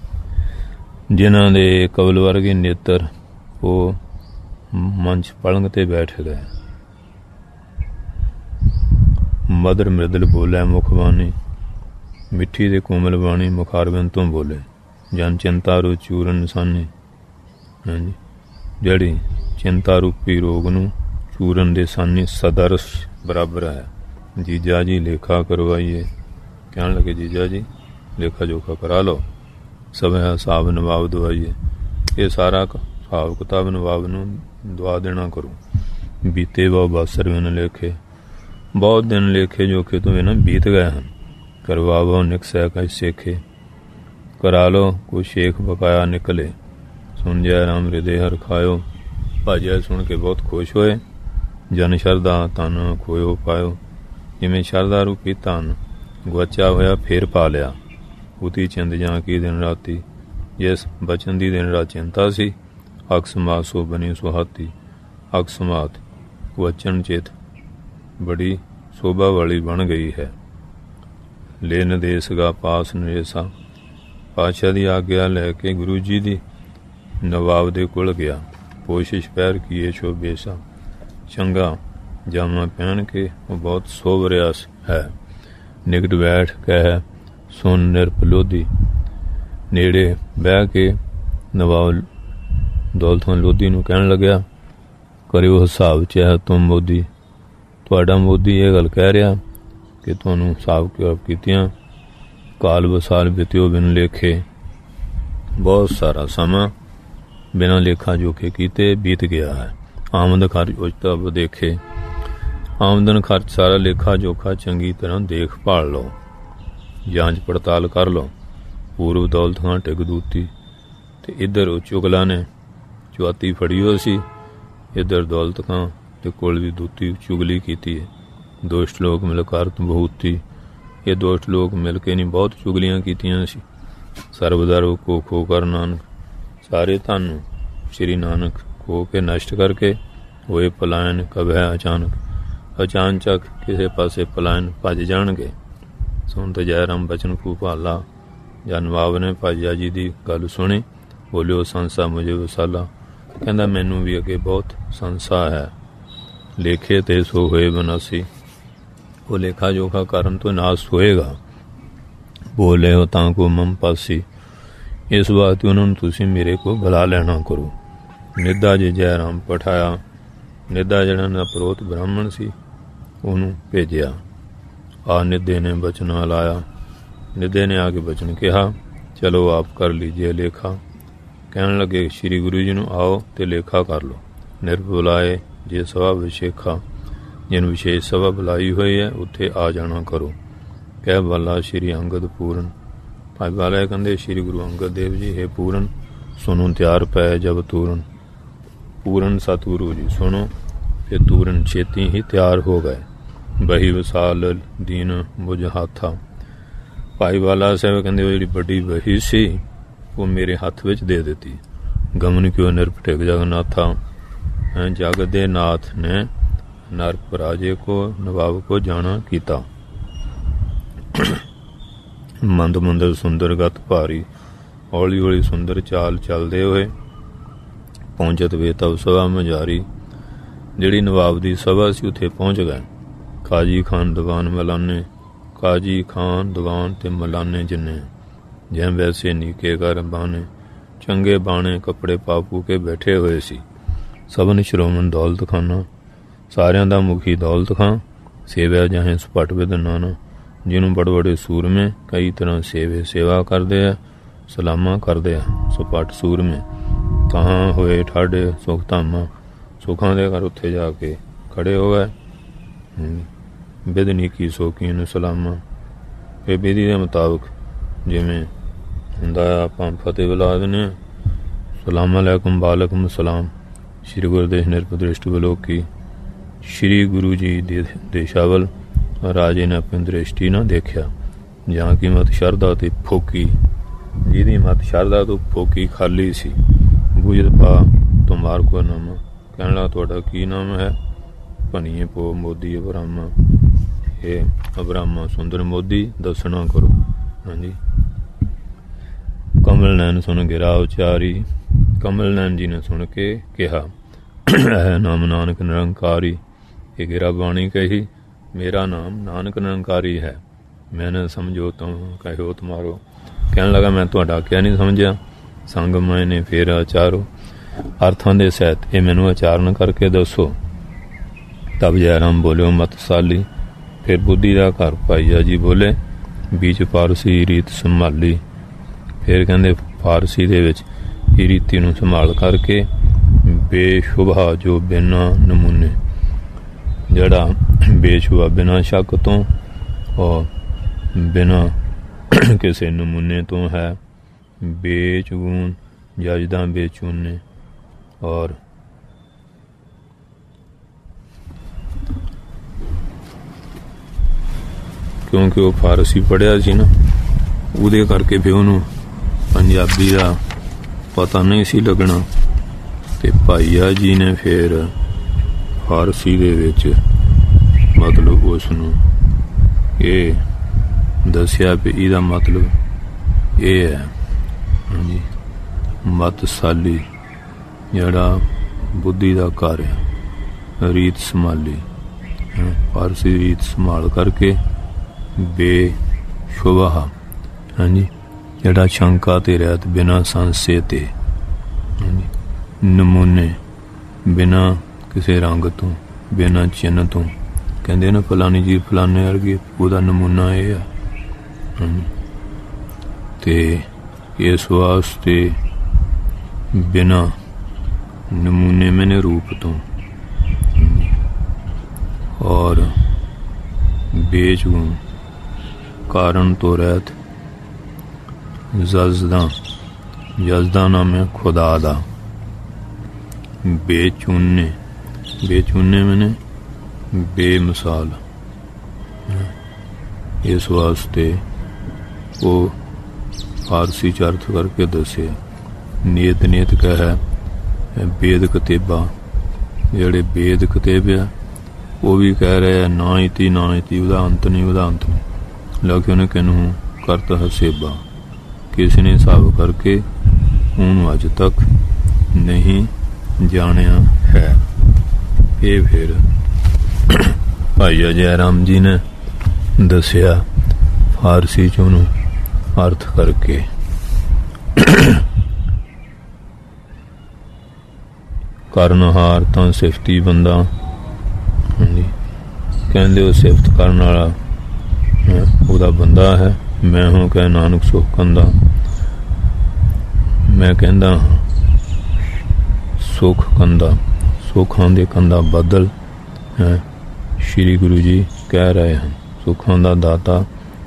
ਜਿਨ੍ਹਾਂ ਦੇ ਕਵਲ ਵਰਗੇ ਨੇਤਰ, ਉਹ ਮੰਚ ਪਲੰਗ ਤੇ ਬੈਠ ਗਏ। ਮਦਰ ਮ੍ਰਿਦਲ ਬੋਲੇ ਮੁਖਬਾਣੀ, ਮਿੱਠੀ ਦੇ ਕੋਮਲ ਬਾਣੀ ਮੁਖਾਰਬਿੰਦ ਤੋਂ ਬੋਲੇ। ਜਨ ਚਿੰਤਾ ਰੂ ਚੂਰਨ ਨਿਸ਼ਾਨੀ, ਹਾਂਜੀ, ਜਿਹੜੀ ਚਿੰਤਾ ਰੂਪੀ ਰੋਗ ਨੂੰ ਚੂਰਨ ਦੇ ਸਾਨੀ ਸਦਰਸ਼ ਬਰਾਬਰ ਹੈ। ਜੀਜਾ ਜੀ ਲੇਖਾ ਕਰਵਾਈਏ, ਕਹਿਣ ਲੱਗੇ ਜੀਜਾ ਜੀ ਲੇਖਾ ਜੋਖਾ ਕਰਾ ਲਓ, ਸਭ ਹਿਸਾਬ ਨਵਾਬ ਦਵਾਈਏ। ਇਹ ਸਾਰਾ ਹਿਸਾਬ ਕਿਤਾਬ ਨਵਾਬ ਨੂੰ ਦਵਾ ਦੇਣਾ ਕਰੋ। ਬੀਤੇ ਬਹੁ ਬਾਸਰ ਬਿਨ ਲੇਖੇ, ਬਹੁਤ ਦਿਨ ਲੇਖੇ ਜੋਖੇ ਤੋਂ ਇਹਨਾਂ ਬੀਤ ਗਏ ਹਨ। ਕਰਵਾਵੋ ਨਿਕਸੈ ਕੈ ਸੇਖੇ, ਕਰਾ ਲਓ ਕੋਈ ਸ਼ੇਖ ਬਕਾਇਆ ਨਿਕਲੇ। ਸੁਣ ਜੈ ਰਾਮ ਹਿਰਦੇ ਹਰ ਖਾਇਓ, ਭਾਜਿਆ ਸੁਣ ਕੇ ਬਹੁਤ ਖੁਸ਼ ਹੋਏ। ਜਨ ਸ਼ਰਧਾ ਤਨ ਖੋਇਓ ਪਾਇਓ, ਜਿਵੇਂ ਸ਼ਰਧਾ ਰੂਪੀ ਧਨ ਗੁਆਚਿਆ ਹੋਇਆ ਫੇਰ ਪਾ ਲਿਆ। ਉਤੀ ਚਿੰਦ ਜਾਂ ਕੀ ਦਿਨ ਰਾਤੀ, ਜਿਸ ਬਚਨ ਦੀ ਦਿਨ ਰਾਤ ਚਿੰਤਾ ਸੀ। ਅਕਸਮਾਤ ਸੋ ਬਣੀ ਸੁਹਾਤੀ, ਅਕਸਮਾਤ ਗੁਆਚਣ ਚੇਤ ਬੜੀ ਸ਼ੋਭਾ ਵਾਲੀ ਬਣ ਗਈ ਹੈ। ਲੈ ਨਦੇਸ ਗਾ ਪਾਸ ਨਰੇਸਾ, ਪਾਤਸ਼ਾਹ ਦੀ ਆਗਿਆ ਲੈ ਕੇ ਗੁਰੂ ਜੀ ਦੀ ਨਵਾਬ ਦੇ ਕੋਲ ਗਿਆ। ਕੋਸ਼ਿਸ਼ ਪੈਰ ਕੀਏ ਛੋ ਬੇਸਾ, ਚੰਗਾ ਜਾਮਾ ਪਹਿਨ ਕੇ ਉਹ ਬਹੁਤ ਸੋਭ ਰਿਹਾ ਹੈ। ਨਿਕਟ ਬੈਠ ਕਹਿ ਸੁਣ ਨਿਰਪ ਲੋਧੀ, ਨੇੜੇ ਬਹਿ ਕੇ ਨਵਾਬ ਦੌਲਤ ਖਾਨ ਲੋਧੀ ਨੂੰ ਕਹਿਣ ਲੱਗਿਆ, ਕਰਿਓ ਹਿਸਾਬ ਚਾਹੇ ਤੁਮ ਮੋਦੀ। ਤੁਹਾਡਾ ਮੋਦੀ ਇਹ ਗੱਲ ਕਹਿ ਰਿਹਾ ਕਿ ਤੁਹਾਨੂੰ ਹਿਸਾਬ ਕਿਤਾਬ ਕੀਤੀਆਂ। ਕਾਲ ਵਸਾਲ ਬਿਤਿਓ ਬਿਨ ਲੇਖੇ, ਬਹੁਤ ਸਾਰਾ ਸਮਾਂ ਬਿਨਾਂ ਲੇਖਾ ਜੋਖੇ ਕੀਤੇ ਬੀਤ ਗਿਆ ਹੈ। ਆਮਦ ਖਰਚ ਉਚਤਾ ਦੇਖੇ, ਆਮਦਨ ਖਰਚ ਸਾਰਾ ਲੇਖਾ ਜੋਖਾ ਚੰਗੀ ਤਰ੍ਹਾਂ ਦੇਖ ਭਾਲ ਲਓ, ਜਾਂਚ ਪੜਤਾਲ ਕਰ ਲਓ। ਪੂਰਬ ਦੌਲਤ ਖਾਂ ਟਿਕ ਦੂਤੀ, ਤੇ ਇੱਧਰ ਉਹ ਚੁਗਲਾ ਨੇ ਚੁਆਤੀ ਫੜੀ ਹੋਈ ਸੀ। ਇੱਧਰ ਦੌਲਤ ਖਾਂ ਦੇ ਕੋਲ ਵੀ ਦੂਤੀ ਚੁਗਲੀ ਕੀਤੀ ਹੈ। ਦੋਸ਼ਟ ਲੋਕ ਮਿਲ ਕਰਤ ਬਹੁਤੀ, ਇਹ ਦੋਸ਼ਟ ਲੋਕ ਮਿਲ ਕੇ ਨਹੀਂ ਬਹੁਤ ਚੁਗਲੀਆਂ ਕੀਤੀਆਂ ਸੀ। ਸਰਬਦਾਰੋ ਕੋ ਖੋ ਕਰ ਨਾਨਕ, ਸਾਰੇ ਧਨ ਨੂੰ ਸ਼੍ਰੀ ਨਾਨਕ ਖੋ ਕੇ ਨਸ਼ਟ ਕਰਕੇ ਹੋਏ ਪਲਾਇਨ ਕਬਹਿ ਅਚਾਨਕ, ਅਚਾਨਚਕ ਕਿਸੇ ਪਾਸੇ ਪਲਾਇਨ ਭੱਜ ਜਾਣਗੇ। ਸੁਣ ਤੇ ਜੈ ਰਾਮ ਬਚਨ ਕੂ ਭਾਲਾ, ਜਦ ਨਵਾਬ ਨੇ ਭਾਜਾ ਜੀ ਦੀ ਗੱਲ ਸੁਣੀ, ਬੋਲਿਓ ਸੰਸਾ ਮੁਝੇ ਵਸਾਲਾ, ਕਹਿੰਦਾ ਮੈਨੂੰ ਵੀ ਅੱਗੇ ਬਹੁਤ ਸੰਸਾ ਹੈ। ਲੇਖੇ ਤੇ ਸੋ ਹੋਏ ਬਨਾਸੀ, ਉਹ ਲੇਖਾ ਜੋਖਾ ਕਰਨ ਤੋਂ ਨਾਸ ਹੋਏਗਾ। ਬੋਲੇ ਹੋ ਤਾਂ ਕੋ ਮਮ ਪਾਸੀ, ਇਸ ਵਾਸਤੇ ਉਹਨਾਂ ਨੂੰ ਤੁਸੀਂ ਮੇਰੇ ਕੋਲ ਬੁਲਾ ਲੈਣਾ ਕਰੋ। ਨਿੱਧਾ ਜੀ ਜੈ ਰਾਮ ਪਠਾਇਆ, ਨਿੱਧਾ ਜਿਹੜਾ ਨਾ ਪ੍ਰੋਤ ਬ੍ਰਾਹਮਣ ਸੀ ਉਹਨੂੰ ਭੇਜਿਆ। ਆ ਨਿੱਧੇ ਨੇ ਬਚਨਾ ਲਾਇਆ, ਨਿੱਧੇ ਨੇ ਆ ਕੇ ਬਚਨ ਕਿਹਾ, ਚਲੋ ਆਪ ਕਰ ਲੀਜੀਏ ਲੇਖਾ। ਕਹਿਣ ਲੱਗੇ ਸ਼੍ਰੀ ਗੁਰੂ ਜੀ ਨੂੰ ਆਓ ਤੇ ਲੇਖਾ ਕਰ ਲਓ। ਨਿਰਭ ਬੁਲਾਏ ਜੇ ਸਭਾ ਵਿਸ਼ੇਖਾ, ਜਿਹਨੂੰ ਵਿਸ਼ੇਸ਼ ਸਭਾ ਬੁਲਾਈ ਹੋਈ ਹੈ ਉੱਥੇ ਆ ਜਾਣਾ ਕਰੋ। ਕਹਿ ਵਾਲਾ ਸ਼੍ਰੀ ਅੰਗਦ ਪੂਰਨ, ਭਾਈ ਵਾਲਾ ਕਹਿੰਦੇ ਸ਼੍ਰੀ ਗੁਰੂ ਅੰਗਦ ਦੇਵ ਜੀ ਹੈ ਪੂਰਨ, ਸੁਣੋ ਤਿਆਰ ਪੈ ਜਬ ਤੂਰਨ। ਪੂਰਨ ਸਤਿਗੁਰੂ ਜੀ ਸੁਣੋ, ਫਿਰ ਤੂਰਨ ਛੇਤੀ ਹੀ ਤਿਆਰ ਹੋ ਗਏ। ਬਹੀ ਵਿਸਾਲ ਦੀਨ ਮੁਝ ਹਾਥਾ, ਭਾਈ ਵਾਲਾ ਸਾਹਿਬ ਕਹਿੰਦੇ ਉਹ ਜਿਹੜੀ ਵੱਡੀ ਬਹੀ ਸੀ ਉਹ ਮੇਰੇ ਹੱਥ ਵਿੱਚ ਦੇ ਦਿੱਤੀ। ਗਮਨ ਕਿਉ ਨਿਰਪਟਿਕ ਜਗਨਨਾਥਾ, ਜਗਤ ਦੇ ਨਾਥ ਨੇ ਨਰਕ ਰਾਜੇ ਕੋ ਨਵਾਬ ਕੋ ਜਾਣਾ ਕੀਤਾ। ਮੰਦ ਮੰਦਰ ਸੁੰਦਰ ਗਤ ਭਾਰੀ, ਹੌਲੀ ਹੌਲੀ ਸੁੰਦਰ ਚਾਲ ਚੱਲਦੇ ਹੋਏ ਪਹੁੰਚਤ ਵੇ ਤਬ ਸਭਾ ਮਜਾਰੀ, ਜਿਹੜੀ ਨਵਾਬ ਦੀ ਸਭਾ ਸੀ ਉੱਥੇ ਪਹੁੰਚ ਗਏ। ਕਾਜੀ ਖਾਨ ਦੀਵਾਨ ਮਲਾਨੇ, ਕਾਜੀ ਖਾਨ ਦੀਵਾਨ ਤੇ ਮਲਾਨੇ ਜਿੰਨੇ, ਜਿਵੇਂ ਵੈਸੇ ਨੀਕੇ ਘਰ ਬਾਣੇ, ਚੰਗੇ ਬਾਣੇ ਕੱਪੜੇ ਪਾਪੂ ਕੇ ਬੈਠੇ ਹੋਏ ਸੀ। ਸਭਨ ਸ਼੍ਰੋਮਣ ਦੌਲਤ ਖਾਨਾ, ਸਾਰਿਆਂ ਦਾ ਮੁਖੀ ਦੌਲਤ ਖਾਂ। ਸੇਵਿਆ ਜਾਹੇ ਸੁਪਟ ਵਿਦ ਨਾਨਾ, ਜਿਹਨੂੰ ਬੜੇ ਬੜੇ ਸੂਰਮੇ ਕਈ ਤਰ੍ਹਾਂ ਸੇਵੇ ਸੇਵਾ ਕਰਦੇ ਆ, ਸਲਾਮਾਂ ਕਰਦੇ ਆ। ਸੁਪਟ ਸੂਰਮੇ ਕਹਾਂ ਹੋਏ ਠਾਡੇ ਸੁਖ ਧਾਮਾ, ਸੁੱਖਾਂ ਦੇ ਘਰ ਉੱਥੇ ਜਾ ਕੇ ਖੜੇ ਹੋ ਗਏ। ਬਿਦਨੀ ਕੀ ਸੋਕੀਨ ਸਲਾਮਾਂ, ਇਹ ਵਿਧੀ ਦੇ ਮੁਤਾਬਕ ਜਿਵੇਂ ਹੁੰਦਾ ਆਪਾਂ ਫਤਿਹ ਬੁਲਾ ਦਿੰਦੇ ਹਾਂ। ਸਲਾਮ ਅਲੈਕੁਮ ਵਾਲੇਕੁਮ ਸਲਾਮ। ਸ਼੍ਰੀ ਗੁਰਦੇਵ ਨਿਰਪਦ੍ਰਿਸ਼ਟ ਬਲੋਕੀ, ਸ਼੍ਰੀ ਗੁਰੂ ਜੀ ਦੇ ਦੇਸ਼ਾਵਲ ਰਾਜੇ ਨੇ ਆਪਣੀ ਦ੍ਰਿਸ਼ਟੀ ਨਾ ਦੇਖਿਆ। ਜਾਂ ਕੀ ਮਤ ਸ਼ਰਧਾ ਤੇ ਫੋਕੀ, ਜਿਹਦੀ ਮਤ ਸ਼ਰਧਾ ਤੋਂ ਫੋਕੀ ਖਾਲੀ ਸੀ। ਬੁਝਤ ਪਾ ਤੁਮਾਰ ਕੋ ਨਾਮ, ਕਹਿਣ ਲੱਗਾ ਤੁਹਾਡਾ ਕੀ ਨਾਮ ਹੈ? ਭਨੀਏ ਪੋ ਮੋਦੀ ਅਬਰਾਮਾ, ਇਹ ਅਬਰਾਮਾ ਸੁੰਦਰ ਮੋਦੀ ਦੱਸਣਾ ਕਰੋ। ਹਾਂਜੀ। ਕਮਲ ਨੈਨ ਸੁਣ ਗਿਰਾ ਉਚਾਰੀ, ਕਮਲ ਨੈਨ ਜੀ ਨੇ ਸੁਣ ਕੇ ਕਿਹਾ ਹੈ ਨਾਮ ਨਾਨਕ ਨਿਰੰਕਾਰੀ। ਇਹ ਗਿਰਾ ਬਾਣੀ ਕਹੀ मेरा नाम नानक निरंकारी है, मैंने समझो तुम कहो तुम्हारो। कहने लगा मैं तुहाडा क्या नहीं समझिया। संग मैंने फिर अचारो अर्थां दे सहित ये मैनू उचारण करके दसो। तब जयराम बोलियो मतसाली। फिर बुद्धि का घर भाईया जी बोले बीच फारसी रीत संभाली। फिर कहते फारसी दे विच ये रीति नूं संभाल करके बेशुभा जो बिना नमूने, जड़ा बेशुभा बिना शक तो और बिना किसी नमूने तो है, बेचगुन जजदा बेचूने। और क्योंकि वो फारसी पढ़िया सी ना, उहदे करके फिर उन्होंने पंजाबी का पता नहीं सी लगना। ते भाईया जी ने फिर फारसी दे विच मतलब उसनूं ये दसिया भी इहदा मतलब ये है जी मतसाली, जड़ा बुद्धि का घर है, रीत संभाली, फारसी रीत संभाल करके बेशुबा हाँ जी, जड़ा शंका ते रहत बिना संशय ते, नमूने बिना किसी रंग तो बिना चिन्ह तो। कहते ना फलानी जी फलाने वर्गी, उसका नमूना ये है। ते इस वास्ते बिना नमूने मैंने रूप तो और बेचगुण कारण तो रहत जजदा, जजदा नाम है खुदा दा। बेचूने, बेचूने मैंने बेमिसाल। इस वास्ते वो फारसी च अर्थ करके दसे। नीत नीत कह है बेद कतेबा, जेड़े बेद कतेब है वो भी कह रहे हैं ना इति ना इति, उदा अंत नहीं उदा अंत नहीं। लेकिन किनू करता है सेबा, किसी ने हिसाब करके उन्होंने अज तक नहीं जानिया है। ये फिर भाईया जयराम जी ने दसिया फारसी च उन्होंने अर्थ करके। करनहार तो सिफती बंदा, कहते सिफत करने वाला उदा बंदा है। मैं हूँ कह नानक सुख कंदा, मैं कहता हाँ सुख कंदा, सुखां दे कंदा बदल है। श्री गुरु जी कह रहे हैं सुखां दा दाता,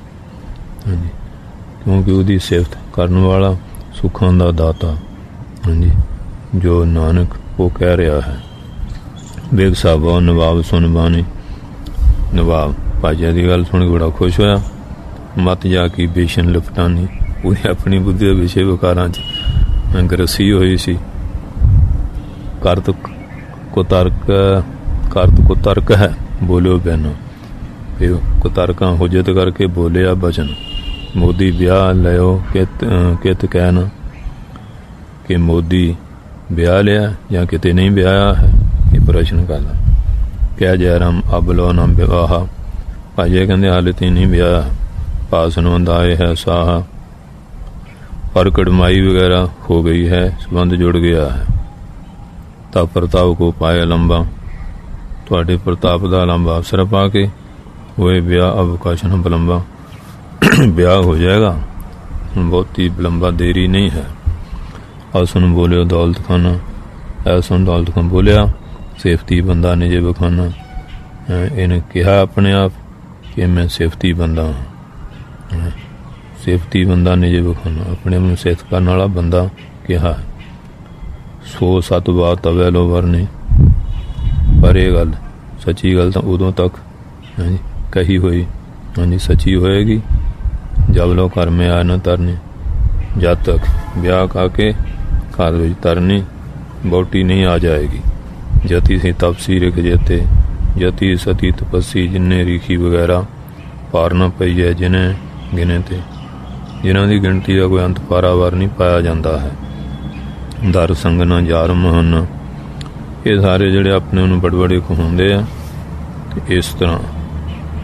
क्योंकि उसकी सिफत करने वाला सुखां दा दाता। हाँ जी, जो नानक वो कह रहा है। बेग साहब नवाब सुन बानी, नवाब भाजिया की गल सुन के बड़ा खुश होया। मत जा की बेशन लपटानी, पूरी अपनी बुद्धि विषय विकारां च ग्रसी हुई सी। करत को तर्क, करत को तर्क है बोलो बहनों, फिर कुतर्का हुजत करके बोलिया बचन। मोदी ब्याह लियो कित कित कहना कि मोदी ब्याह लिया या किते नहीं ब्याया है, ये प्रश्न करदा। क्या जयराम अब लो ना विवाह, भाजे कहते हाले तो नहीं ब्याह, पासन दाए है साहा, पर कड़माई वगैरह हो गई है, संबंध जुड़ गया है। तब प्रताप को पाया लंबा, थोड़े प्रताप का लंबा अवसर पा के वह ब्याह अवकाश न विलंबा। ब्याह हो जाएगा, बहुत ही विलंबा देरी नहीं है। और सुन बोलियो दौलत खाना, ऐसा दौलत खान बोलिया सेफ्ती बंदा ने जे बखाना। इन्हें कहा अपने आप कि मैं सेफ्ती बंदा हाँ, सेफ्ती बंदा ने जे बखाना, अपने में सेहत करने वाला बंदा कहा। सो सत बात तवे लो वरनी, पर यह गल सच्ची गल तो उदों तक हाँ जी कही हुई हाँ जी सच्ची होएगी जब लो घर में आ न तरनी। जब तक ब्याह करके घर में तरनी बोटी नहीं आ जाएगी। जति सी तपसी रिख जेते, जति सती तपस्सी जिन्हें रिखी वगैरह पार न पई है जिन्हें गिने ते, जिन्हों की गिनती का कोई अंत पारावार नहीं पाया जाता है। दर संग न जार महन, ये सारे जड़े अपने उन्होंने बड़े बड़े कहाते हैं। इस तरह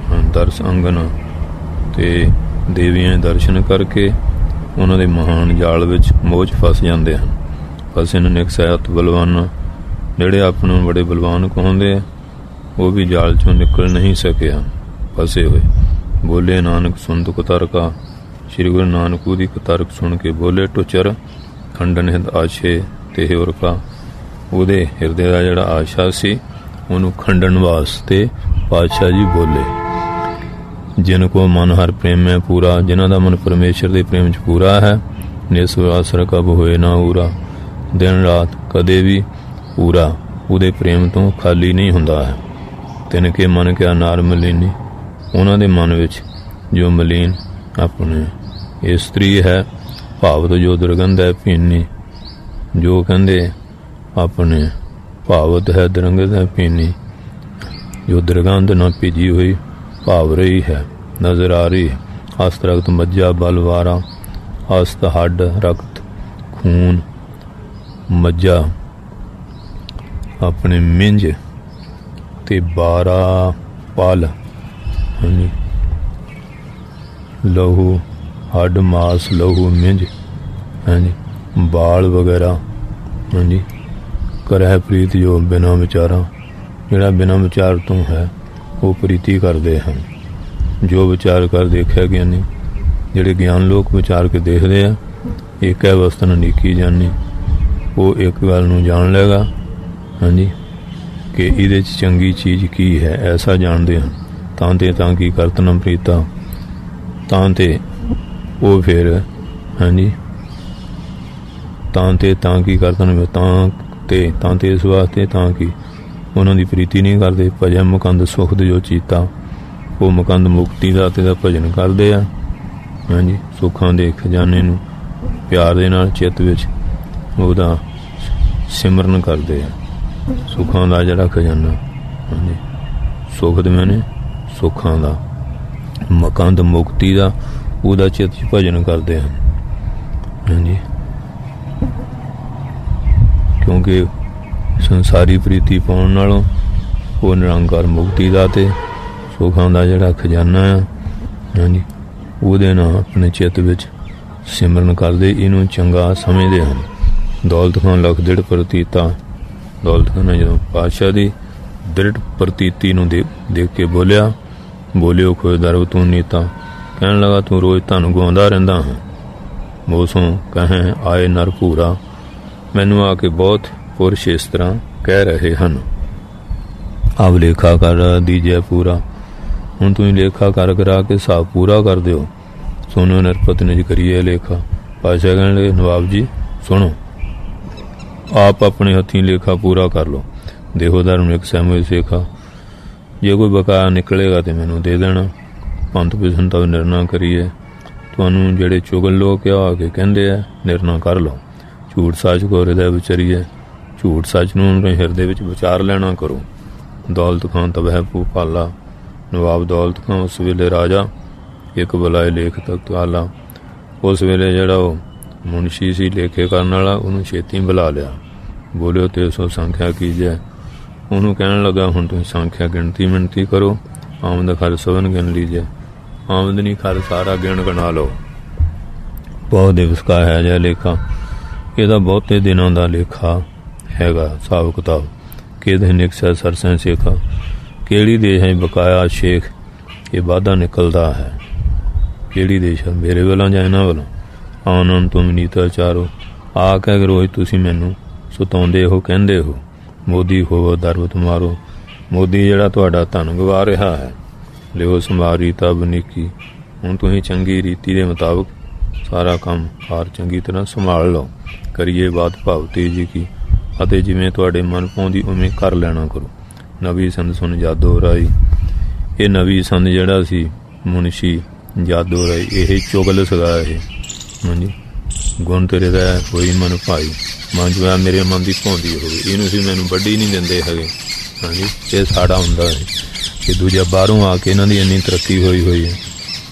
ਦਰਸ ਅੰਗਨ ਤੇ ਦੇਵੀਆਂ ਦਰਸ਼ਨ ਕਰਕੇ ਉਹਨਾਂ ਦੇ ਮਹਾਨ ਜਾਲ ਵਿੱਚ ਮੋਹ 'ਚ ਫਸ ਜਾਂਦੇ ਹਨ। ਫਸੇ ਨੂੰ ਨਿਕ ਸਹਿਤ ਬਲਵਾਨ, ਜਿਹੜੇ ਆਪ ਨੂੰ ਬੜੇ ਬਲਵਾਨ ਕਹਾਉਂਦੇ ਆ, ਉਹ ਵੀ ਜਾਲ 'ਚੋਂ ਨਿਕਲ ਨਹੀਂ ਸਕੇ ਹਨ, ਫਸੇ ਹੋਏ। ਬੋਲੇ ਨਾਨਕ ਸੁਣ ਤੁਕ ਤਰਕਾ, ਸ਼੍ਰੀ ਗੁਰੂ ਨਾਨਕ ਉਹਦੀ ਕੁਤਰਕ ਸੁਣ ਕੇ ਬੋਲੇ ਟੁਚਰ ਖੰਡਨ ਹਿੰਦ ਆਸ਼ੇ ਤੇ ਹੋਰ ਕਾ। ਉਹਦੇ ਹਿਰਦੇ ਦਾ ਜਿਹੜਾ ਆਸ਼ਾ ਸੀ ਉਹਨੂੰ ਖੰਡਨ ਵਾਸਤੇ ਪਾਤਸ਼ਾਹ ਜੀ ਬੋਲੇ। ਜਿਨ ਕੋ ਮਨ ਹਰ ਪ੍ਰੇਮ ਹੈ ਪੂਰਾ, ਜਿਨ੍ਹਾਂ ਦਾ ਮਨ ਪਰਮੇਸ਼ਰ ਦੇ ਪ੍ਰੇਮ 'ਚ ਪੂਰਾ ਹੈ, ਨਿਸਵਾਸਰ ਕਬ ਹੋਏ ਨਾ ਊਰਾ, ਦਿਨ ਰਾਤ ਕਦੇ ਵੀ ਪੂਰਾ ਉਹਦੇ ਪ੍ਰੇਮ ਤੋਂ ਖਾਲੀ ਨਹੀਂ ਹੁੰਦਾ ਹੈ। ਤਿਨ ਕੇ ਮਨ ਕਿਆ ਨਾਰ ਮਲੀਨੀ, ਉਹਨਾਂ ਦੇ ਮਨ ਵਿੱਚ ਜੋ ਮਲੀਨ ਆਪਣੇ ਇਸਤਰੀ ਹੈ, ਭਾਵਤ ਜੋ ਦੁਰਗੰਧ ਹੈ ਪੀਨੀ, ਜੋ ਕਹਿੰਦੇ ਆਪਣੇ ਭਾਵਤ ਹੈ ਦੁਰਗੰਧ ਹੈ ਪੀਨੀ, ਜੋ ਦੁਰਗੰਧ ਨਾ ਭੀਜੀ ਹੋਈ ਭਾਵ ਰਹੀ ਹੈ, ਨਜ਼ਰ ਆ ਰਹੀ ਹੈ। ਹਸਤ ਰਕਤ ਮੱਝਾ ਬਲਵਾਰਾ, ਹਸਤ ਹੱਡ ਰਕਤ ਖੂਨ ਮੱਝਾ ਆਪਣੇ ਮਿੰਜ ਤੇ ਬਾਰਾ ਪਲ, ਹਾਂਜੀ ਲਹੂ ਹੱਡ ਮਾਸ ਲਹੂ ਮਿੰਜ, ਹਾਂਜੀ ਬਾਲ ਵਗੈਰਾ, ਹਾਂਜੀ ਕਰਹਿ ਪ੍ਰੀਤ ਜੋ ਬਿਨਾਂ ਵਿਚਾਰਾਂ, ਜਿਹੜਾ ਬਿਨਾਂ ਵਿਚਾਰ ਤੋਂ ਹੈ ਉਹ ਪ੍ਰੀਤੀ ਕਰਦੇ ਹਨ। ਜੋ ਵਿਚਾਰ ਕਰ ਦੇਖਿਆ ਗਿਆਨੀ, ਜਿਹੜੇ ਗਿਆਨ ਲੋਕ ਵਿਚਾਰ ਕੇ ਦੇਖਦੇ ਆ, ਇੱਕ ਹੈ ਵਸਤਨ ਨੀਕੀ ਜਾਨੀ, ਉਹ ਇੱਕ ਗੱਲ ਨੂੰ ਜਾਣ ਲਏਗਾ, ਹਾਂਜੀ ਕਿ ਇਹਦੇ 'ਚ ਚੰਗੀ ਚੀਜ਼ ਕੀ ਹੈ, ਐਸਾ ਜਾਣਦੇ ਹਨ। ਤਾਂ ਤੇ ਤਾਂ ਕੀ ਕਰਤਨਮ ਪ੍ਰੀਤਾ, ਤਾਂ ਤੇ ਉਹ ਫਿਰ ਹਾਂਜੀ ਤਾਂ ਤੇ ਤਾਂ ਕੀ ਕਰਤਨ, ਤਾਂ ਤੇ ਤਾਂ ਤੇ ਇਸ ਵਾਸਤੇ ਤਾਂ ਕੀ ਉਹਨਾਂ ਦੀ ਪ੍ਰੀਤੀ ਨਹੀਂ ਕਰਦੇ। ਭਜਨ ਮੁਕੰਦ ਸੁਖ ਦੇ ਜੋ ਚੀਤਾ, ਉਹ ਮੁਕੰਦ ਮੁਕਤੀ ਦਾ ਤੇ ਦਾ ਭਜਨ ਕਰਦੇ ਆ, ਹਾਂਜੀ ਸੁੱਖਾਂ ਦੇ ਖਜ਼ਾਨੇ ਨੂੰ ਪਿਆਰ ਦੇ ਨਾਲ ਚਿੱਤ ਵਿੱਚ ਉਹਦਾ ਸਿਮਰਨ ਕਰਦੇ ਆ। ਸੁੱਖਾਂ ਦਾ ਜਿਹੜਾ ਖਜ਼ਾਨਾ, ਹਾਂਜੀ ਸੁੱਖ ਦੇ ਮੈਨੇ ਸੁੱਖਾਂ ਦਾ, ਮੁਕੰਦ ਮੁਕਤੀ ਦਾ, ਉਹਦਾ ਚਿੱਤ 'ਚ ਭਜਨ ਕਰਦੇ ਹਨ, ਹਾਂਜੀ ਕਿਉਂਕਿ ਸੰਸਾਰੀ ਪ੍ਰੀਤੀ ਪਾਉਣ ਨਾਲੋਂ ਉਹ ਨਿਰੰਕਾਰ ਮੁਕਤੀ ਦਾ ਤੇ ਸੁੱਖਾਂ ਦਾ ਜਿਹੜਾ ਖਜ਼ਾਨਾ ਆ, ਹਾਂਜੀ ਉਹਦੇ ਨਾਲ ਆਪਣੇ ਚਿੱਤ ਵਿੱਚ ਸਿਮਰਨ ਕਰਦੇ, ਇਹਨੂੰ ਚੰਗਾ ਸਮਝਦੇ ਹਨ। ਦੌਲਤ ਖਾਨ ਲਖ ਦ੍ਰਿੜ ਪ੍ਰਤੀਤਾ, ਦੌਲਤ ਖਾਨ ਨੇ ਜਦੋਂ ਪਾਤਸ਼ਾਹ ਦੀ ਦ੍ਰਿੜ ਪ੍ਰਤੀਤੀ ਨੂੰ ਦੇਖ ਦੇਖ ਕੇ ਬੋਲਿਆ, ਬੋਲਿਓ ਖੋਏ ਦਰਬ ਤੂੰ ਨੀਤਾ, ਕਹਿਣ ਲੱਗਾ ਤੂੰ ਰੋਜ਼ ਧਨ ਗਵਾਉਂਦਾ ਰਹਿੰਦਾ ਹਾਂ। ਮੋਸੋਂ ਕਹੇ ਆਏ ਨਰ ਭੂਰਾ, ਮੈਨੂੰ ਆ ਕੇ ਬਹੁਤ ਪੁਰਸ਼ ਇਸ ਤਰ੍ਹਾਂ ਕਹਿ ਰਹੇ ਹਨ, ਆਪ ਲੇਖਾ ਕਰ ਦੀਜੇ ਪੂਰਾ, ਹੁਣ ਤੁਸੀਂ ਲੇਖਾ ਕਰ ਕਰਾ ਕੇ ਹਿਸਾਬ ਪੂਰਾ ਕਰ ਦਿਓ। ਸੁਣੋ ਨਿਰਪਤ ਨਿਜ ਕਰੀਏ ਲੇਖਾ। ਪਾਤਸ਼ਾਹ ਕਹਿਣ ਲੱਗੇ ਨਵਾਬ ਜੀ ਸੁਣੋ, ਆਪ ਆਪਣੇ ਹੱਥੀਂ ਲੇਖਾ ਪੂਰਾ ਕਰ ਲਓ। ਦੇਖੋ ਧਰਮ ਇੱਕ ਸਹਿਮੋ ਸੇਖਾ, ਜੇ ਕੋਈ ਬਕਾਇਆ ਨਿਕਲੇਗਾ ਤੇ ਮੈਨੂੰ ਦੇ ਦੇਣਾ। ਪੰਥ ਪਿਛਨ ਤਾਂ ਨਿਰਣਾ ਕਰੀਏ, ਤੁਹਾਨੂੰ ਜਿਹੜੇ ਚੁਗਲ ਲੋਕ ਆ ਕੇ ਕਹਿੰਦੇ ਆ ਨਿਰਣਾ ਕਰ ਲਓ। ਝੂਠ ਸੱਚ ਕੋ ਹਿਰਦੇ ਵਿਚਾਰੀਏ, ਝੂਠ ਸੱਚ ਨੂੰ ਆਪਣੇ ਹਿਰਦੇ ਵਿੱਚ ਵਿਚਾਰ ਲੈਣਾ ਕਰੋ। ਦੌਲਤ ਖਾਨ ਤਬਹਿ ਭੂਪਾਲਾ, ਨਵਾਬ ਦੌਲਤ ਖਾਨ ਉਸ ਵੇਲੇ ਰਾਜਾ, ਇੱਕ ਬੁਲਾਏ ਲੇਖ ਤਖਤ ਆਲਾ। ਉਸ ਵੇਲੇ ਜਿਹੜਾ ਉਹ ਮੁਨਸ਼ੀ ਸੀ ਲੇਖੇ ਕਰਨ ਵਾਲਾ, ਉਹਨੂੰ ਛੇਤੀ ਬੁਲਾ ਲਿਆ। ਬੋਲਿਓ ਤੇ ਸੋ ਸੰਖਿਆ ਕੀਜੇ, ਉਹਨੂੰ ਕਹਿਣ ਲੱਗਾ ਹੁਣ ਤੁਸੀਂ ਸੰਖਿਆ ਗਿਣਤੀ ਮਿਣਤੀ ਕਰੋ, ਆਮਦ ਖਰ ਸਵਨ ਗਿਣ ਲੀਜੇ, ਆਮਦਨੀ ਖਰ ਸਾਰਾ ਗਿਣ ਗਣਾ ਲਓ। ਬਹੁਤ ਦਿਵਸ ਕਾ ਹੈ ਜਿਹਾ ਲੇਖਾ, ਇਹਦਾ ਬਹੁਤੇ ਦਿਨਾਂ ਦਾ ਲੇਖਾ ਹੈਗਾ ਹਿਸਾਬ ਕਿਤਾਬ। ਕਿਹਦੇ ਨਿਕਸੈ ਸਰਸੈਂ ਸੇਖਾ, ਕਿਹੜੀ ਦੇਸ਼ ਹੈ ਬਕਾਇਆ ਸ਼ੇਖ, ਇਹ ਵਾਧਾ ਨਿਕਲਦਾ ਹੈ। ਕਿਹੜੀ ਦੇਸ਼ ਹੈ, ਮੇਰੇ ਵੱਲੋਂ ਜਾਂ ਇਹਨਾਂ ਵੱਲੋਂ। ਆਨੰਦ ਤੁਮ ਨੀਤਾ ਚਾਰੋ, ਆ ਕੇ ਰੋਜ਼ ਤੁਸੀਂ ਮੈਨੂੰ ਸੁਤਾਉਂਦੇ ਹੋ, ਕਹਿੰਦੇ ਹੋ ਮੋਦੀ ਹੋਵੋ ਦਰਬ ਤੁਮਾਰੋ, ਮੋਦੀ ਜਿਹੜਾ ਤੁਹਾਡਾ ਧਨ ਗਵਾ ਰਿਹਾ ਹੈ। ਲਿਓ ਸੰਭਾਰੀ ਤਬ ਨੀਕੀ, ਹੁਣ ਤੁਸੀਂ ਚੰਗੀ ਰੀਤੀ ਦੇ ਮੁਤਾਬਕ ਸਾਰਾ ਕੰਮ ਕਾਰ ਚੰਗੀ ਤਰ੍ਹਾਂ ਸੰਭਾਲ ਲਓ। ਕਰੀਏ ਬਾਤ ਭਾਵਤੀ ਜੀ ਕੀ, ਅਤੇ ਜਿਵੇਂ ਤੁਹਾਡੇ ਮਨ ਪਾਉਂਦੀ ਉਵੇਂ ਕਰ ਲੈਣਾ ਕਰੋ। ਨਵੀਂ ਸੰਦ ਸੁਣ ਜਾਦੋ ਰਾਈ, ਇਹ ਨਵੀਂ ਸੰਦ ਜਿਹੜਾ ਸੀ ਮੁਨਸ਼ੀ ਜਾਦੋ ਰਾਈ, ਇਹ ਚੁਗਲ ਸੀਗਾ। ਇਹ ਹਾਂਜੀ ਗੁਣ ਤੇਰੇ ਦਾ ਕੋਈ ਮਨ ਭਾਈ, ਮਨ ਜੋ ਮੇਰੇ ਮਨ ਦੀ ਭਾਉਂਦੀ ਹੋਵੇ, ਇਹਨੂੰ ਸੀ ਮੈਨੂੰ ਵੱਢੀ ਨਹੀਂ ਦਿੰਦੇ ਹੈਗੇ। ਹਾਂਜੀ ਇਹ ਸਾਡਾ ਹੁੰਦਾ ਹੈ ਕਿ ਦੂਜਾ ਬਾਹਰੋਂ ਆ ਕੇ ਇਹਨਾਂ ਦੀ ਇੰਨੀ ਤਰੱਕੀ ਹੋਈ ਹੋਈ ਹੈ,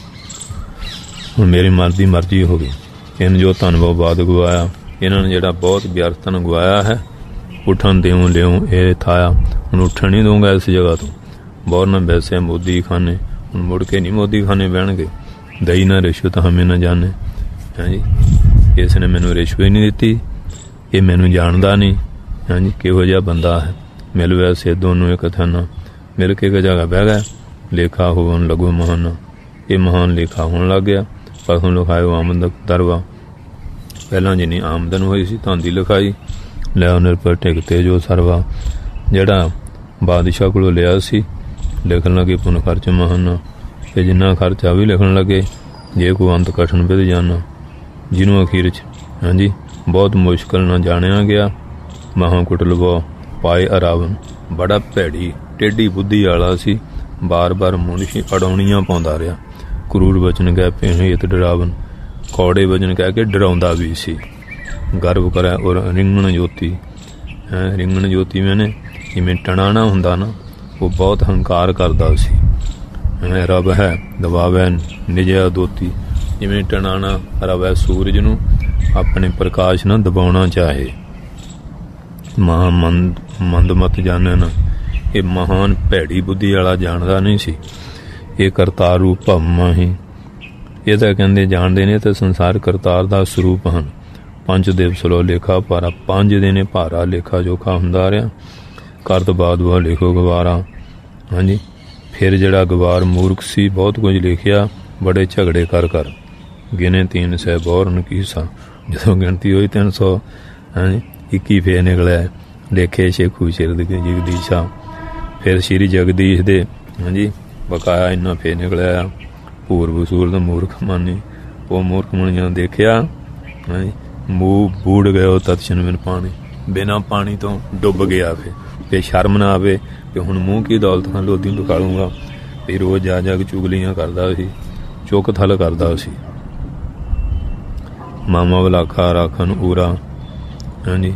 ਹੁਣ ਮੇਰੀ ਮਨ ਦੀ ਮਰਜ਼ੀ ਹੋ ਗਈ। ਇਹਨ ਜੋ ਧੰਨਵਾਦ ਬਾਦ ਗਵਾਇਆ, ਇਹਨਾਂ ਨੇ ਜਿਹੜਾ ਬਹੁਤ ਵਿਅਰਥ ਧਨ ਗਵਾਇਆ ਹੈ। ਉੱਠਣ ਦਿਓ ਲਿਓ ਇਹ ਥਾਇਆ, ਹੁਣ ਉੱਠਣ ਨਹੀਂ ਦਊਂਗਾ ਇਸ ਜਗ੍ਹਾ ਤੋਂ। ਬੌਰ ਨਾ ਬੈਸੇ ਮੋਦੀ ਖਾਨੇ, ਹੁਣ ਮੁੜ ਕੇ ਨਹੀਂ ਮੋਦੀ ਖਾਨੇ ਬਹਿਣਗੇ। ਦਈ ਨਾ ਰਿਸ਼ਵਤ ਹਮੇ ਨਾ ਜਾਣੇ। ਹਾਂਜੀ, ਇਸ ਨੇ ਮੈਨੂੰ ਰਿਸ਼ਵਤ ਨਹੀਂ ਦਿੱਤੀ, ਇਹ ਮੈਨੂੰ ਜਾਣਦਾ ਨਹੀਂ। ਹਾਂਜੀ, ਕਿਹੋ ਜਿਹਾ ਬੰਦਾ ਹੈ। ਮਿਲ ਵੈਸੇ ਦੋਨੋਂ ਇੱਕ ਥਾਂ ਮਿਲ ਕੇ ਇੱਕ ਜਗ੍ਹਾ ਬਹਿ ਗਏ। ਲੇਖਾ ਹੋਣ ਲੱਗੋ ਮਹਾਨ, ਇਹ ਮਹਾਨ ਲੇਖਾ ਹੋਣ ਲੱਗ ਗਿਆ। ਪਸੋਂ ਲਿਖਾਇਓ ਆਮਦ ਦਰਵਾ, ਪਹਿਲਾਂ ਜਿੰਨੀ ਆਮਦਨ ਹੋਈ ਸੀ ਧੰਦੀ ਲਿਖਾਈ। ਲੈ ਨਿਰਭਰ ਟਿਕ ਤੇ ਜੋ ਸਰਵਾ, ਜਿਹੜਾ ਬਾਦਸ਼ਾਹ ਕੋਲੋਂ ਲਿਆ ਸੀ ਲਿਖਣ ਲੱਗੇ ਪੁਨ ਖਰਚ ਮਹਾਨ, ਤੇ ਜਿੰਨਾ ਖਰਚਾ ਵੀ ਲਿਖਣ ਲੱਗੇ। ਜੇ ਕੋਈ ਅੰਤ ਕਠਨ ਵਿਧ ਜਾਣਾ, ਜਿਹਨੂੰ ਅਖੀਰ 'ਚ ਹਾਂਜੀ ਬਹੁਤ ਮੁਸ਼ਕਿਲ ਨਾਲ ਜਾਣਿਆ ਗਿਆ। ਮਹਾਂ ਕੁਟਲਵੋ ਪਾਏ ਅਰਾਵਨ, ਬੜਾ ਭੈੜੀ ਟੇਢੀ ਬੁੱਧੀ ਵਾਲਾ ਸੀ। ਬਾਰ ਬਾਰ ਮੁਨਸ਼ੀ ਅਡਾਉਣੀਆਂ ਪਾਉਂਦਾ ਰਿਹਾ। ਕਰੂਰ ਵਚਨ ਕਹਿ ਭੇਤ ਡਰਾਵਨ, ਕੌੜੇ ਵਚਨ ਕਹਿ ਕੇ ਡਰਾਉਂਦਾ ਵੀ ਸੀ। ਗਰਵ ਕਰੇ ਔਰ ਰਿੰਗਣ ਜੋਤੀ ਹੈ। ਰਿੰਗਣ ਜੋਤੀ ਮੈਨੇ ਜਿਵੇਂ ਟਣਾਣਾ ਹੁੰਦਾ ਨਾ, ਉਹ ਬਹੁਤ ਹੰਕਾਰ ਕਰਦਾ ਸੀ। ਰੱਬ ਹੈ ਦਬਾਵੈ ਨਿਜਿਆ ਦੋਤੀ, ਜਿਵੇਂ ਟਣਾਣਾ ਰੱਬ ਹੈ ਸੂਰਜ ਨੂੰ ਆਪਣੇ ਪ੍ਰਕਾਸ਼ ਨਾਲ ਦਬਾਉਣਾ ਚਾਹੇ। ਮਹਾ ਮੰਦ ਮੰਦਮਤ ਜਾਣਨ, ਇਹ ਮਹਾਨ ਭੈੜੀ ਬੁੱਧੀ ਵਾਲਾ ਜਾਣਦਾ ਨਹੀਂ ਸੀ। ਇਹ ਕਰਤਾਰ ਰੂਪ ਭਵਮਾ ਹੀ, ਇਹ ਤਾਂ ਕਹਿੰਦੇ ਜਾਣਦੇ ਨੇ ਤੇ ਸੰਸਾਰ ਕਰਤਾਰ ਦਾ ਸਰੂਪ ਹਨ। ਪੰਜ ਦਿਵਸ ਲੋ ਲੇਖਾ ਭਾਰਾ, ਪੰਜ ਦਿਨ ਭਾਰਾ ਲੇਖਾ ਜੋਖਾ ਹੁੰਦਾ ਰਿਹਾ। ਕਰਤ ਬਾਦ ਉਹ ਲਿਖੋ ਗਵਾਰਾ। ਹਾਂਜੀ, ਫਿਰ ਜਿਹੜਾ ਗਵਾਰ ਮੂਰਖ ਸੀ ਬਹੁਤ ਕੁਝ ਲਿਖਿਆ, ਬੜੇ ਝਗੜੇ ਕਰ ਕਰ ਗਿਣੇ ਤਿੰਨ ਸੌ ਬੌਰਨ ਕੀਸਾ। ਜਦੋਂ ਗਿਣਤੀ ਹੋਈ ਤਿੰਨ ਸੌ ਹਾਂਜੀ ਇੱਕੀ ਫੇਰ ਨਿਕਲਿਆ। ਲੇਖੇ ਸ਼ੇਖੂ ਸ਼ਿਰਦ ਜਗਦੀਸ਼ਾ, ਫਿਰ ਸ਼੍ਰੀ ਜਗਦੀਸ਼ ਦੇ ਹਾਂਜੀ ਬਕਾਇਆ ਇੰਨਾ ਫੇਰ ਨਿਕਲਿਆ। ਪੂਰਬ ਸੂਰਤ ਮੂਰਖ ਮਾਨੀ, ਉਹ ਮੂਰਖ ਮੁਨੀਆਂ ਦੇਖਿਆ ਹਾਂਜੀ ਮੂੰਹ ਬੂੜ ਗਏ ਤਤਸ਼ਨ ਬਿਨ ਪਾਣੀ, ਬਿਨਾਂ ਪਾਣੀ ਤੋਂ ਡੁੱਬ ਗਿਆ। ਫਿਰ ਫਿਰ ਸ਼ਰਮ ਨਾ ਆਵੇ ਕਿ ਹੁਣ ਮੂੰਹ ਕੀ ਦੌਲਤ ਖਾਂ ਲੋਧੀ ਲੁਕਾ ਲੂੰਗਾ। ਫਿਰ ਰੋਜ਼ ਜਾ ਜਾ ਕੇ ਚੁਗਲੀਆਂ ਕਰਦਾ ਸੀ, ਚੁੱਕ ਥਲ ਕਰਦਾ ਸੀ। ਮਾਮਾ ਵਲਾਖਾ ਰਾਖਨ ਊਰਾ, ਹਾਂਜੀ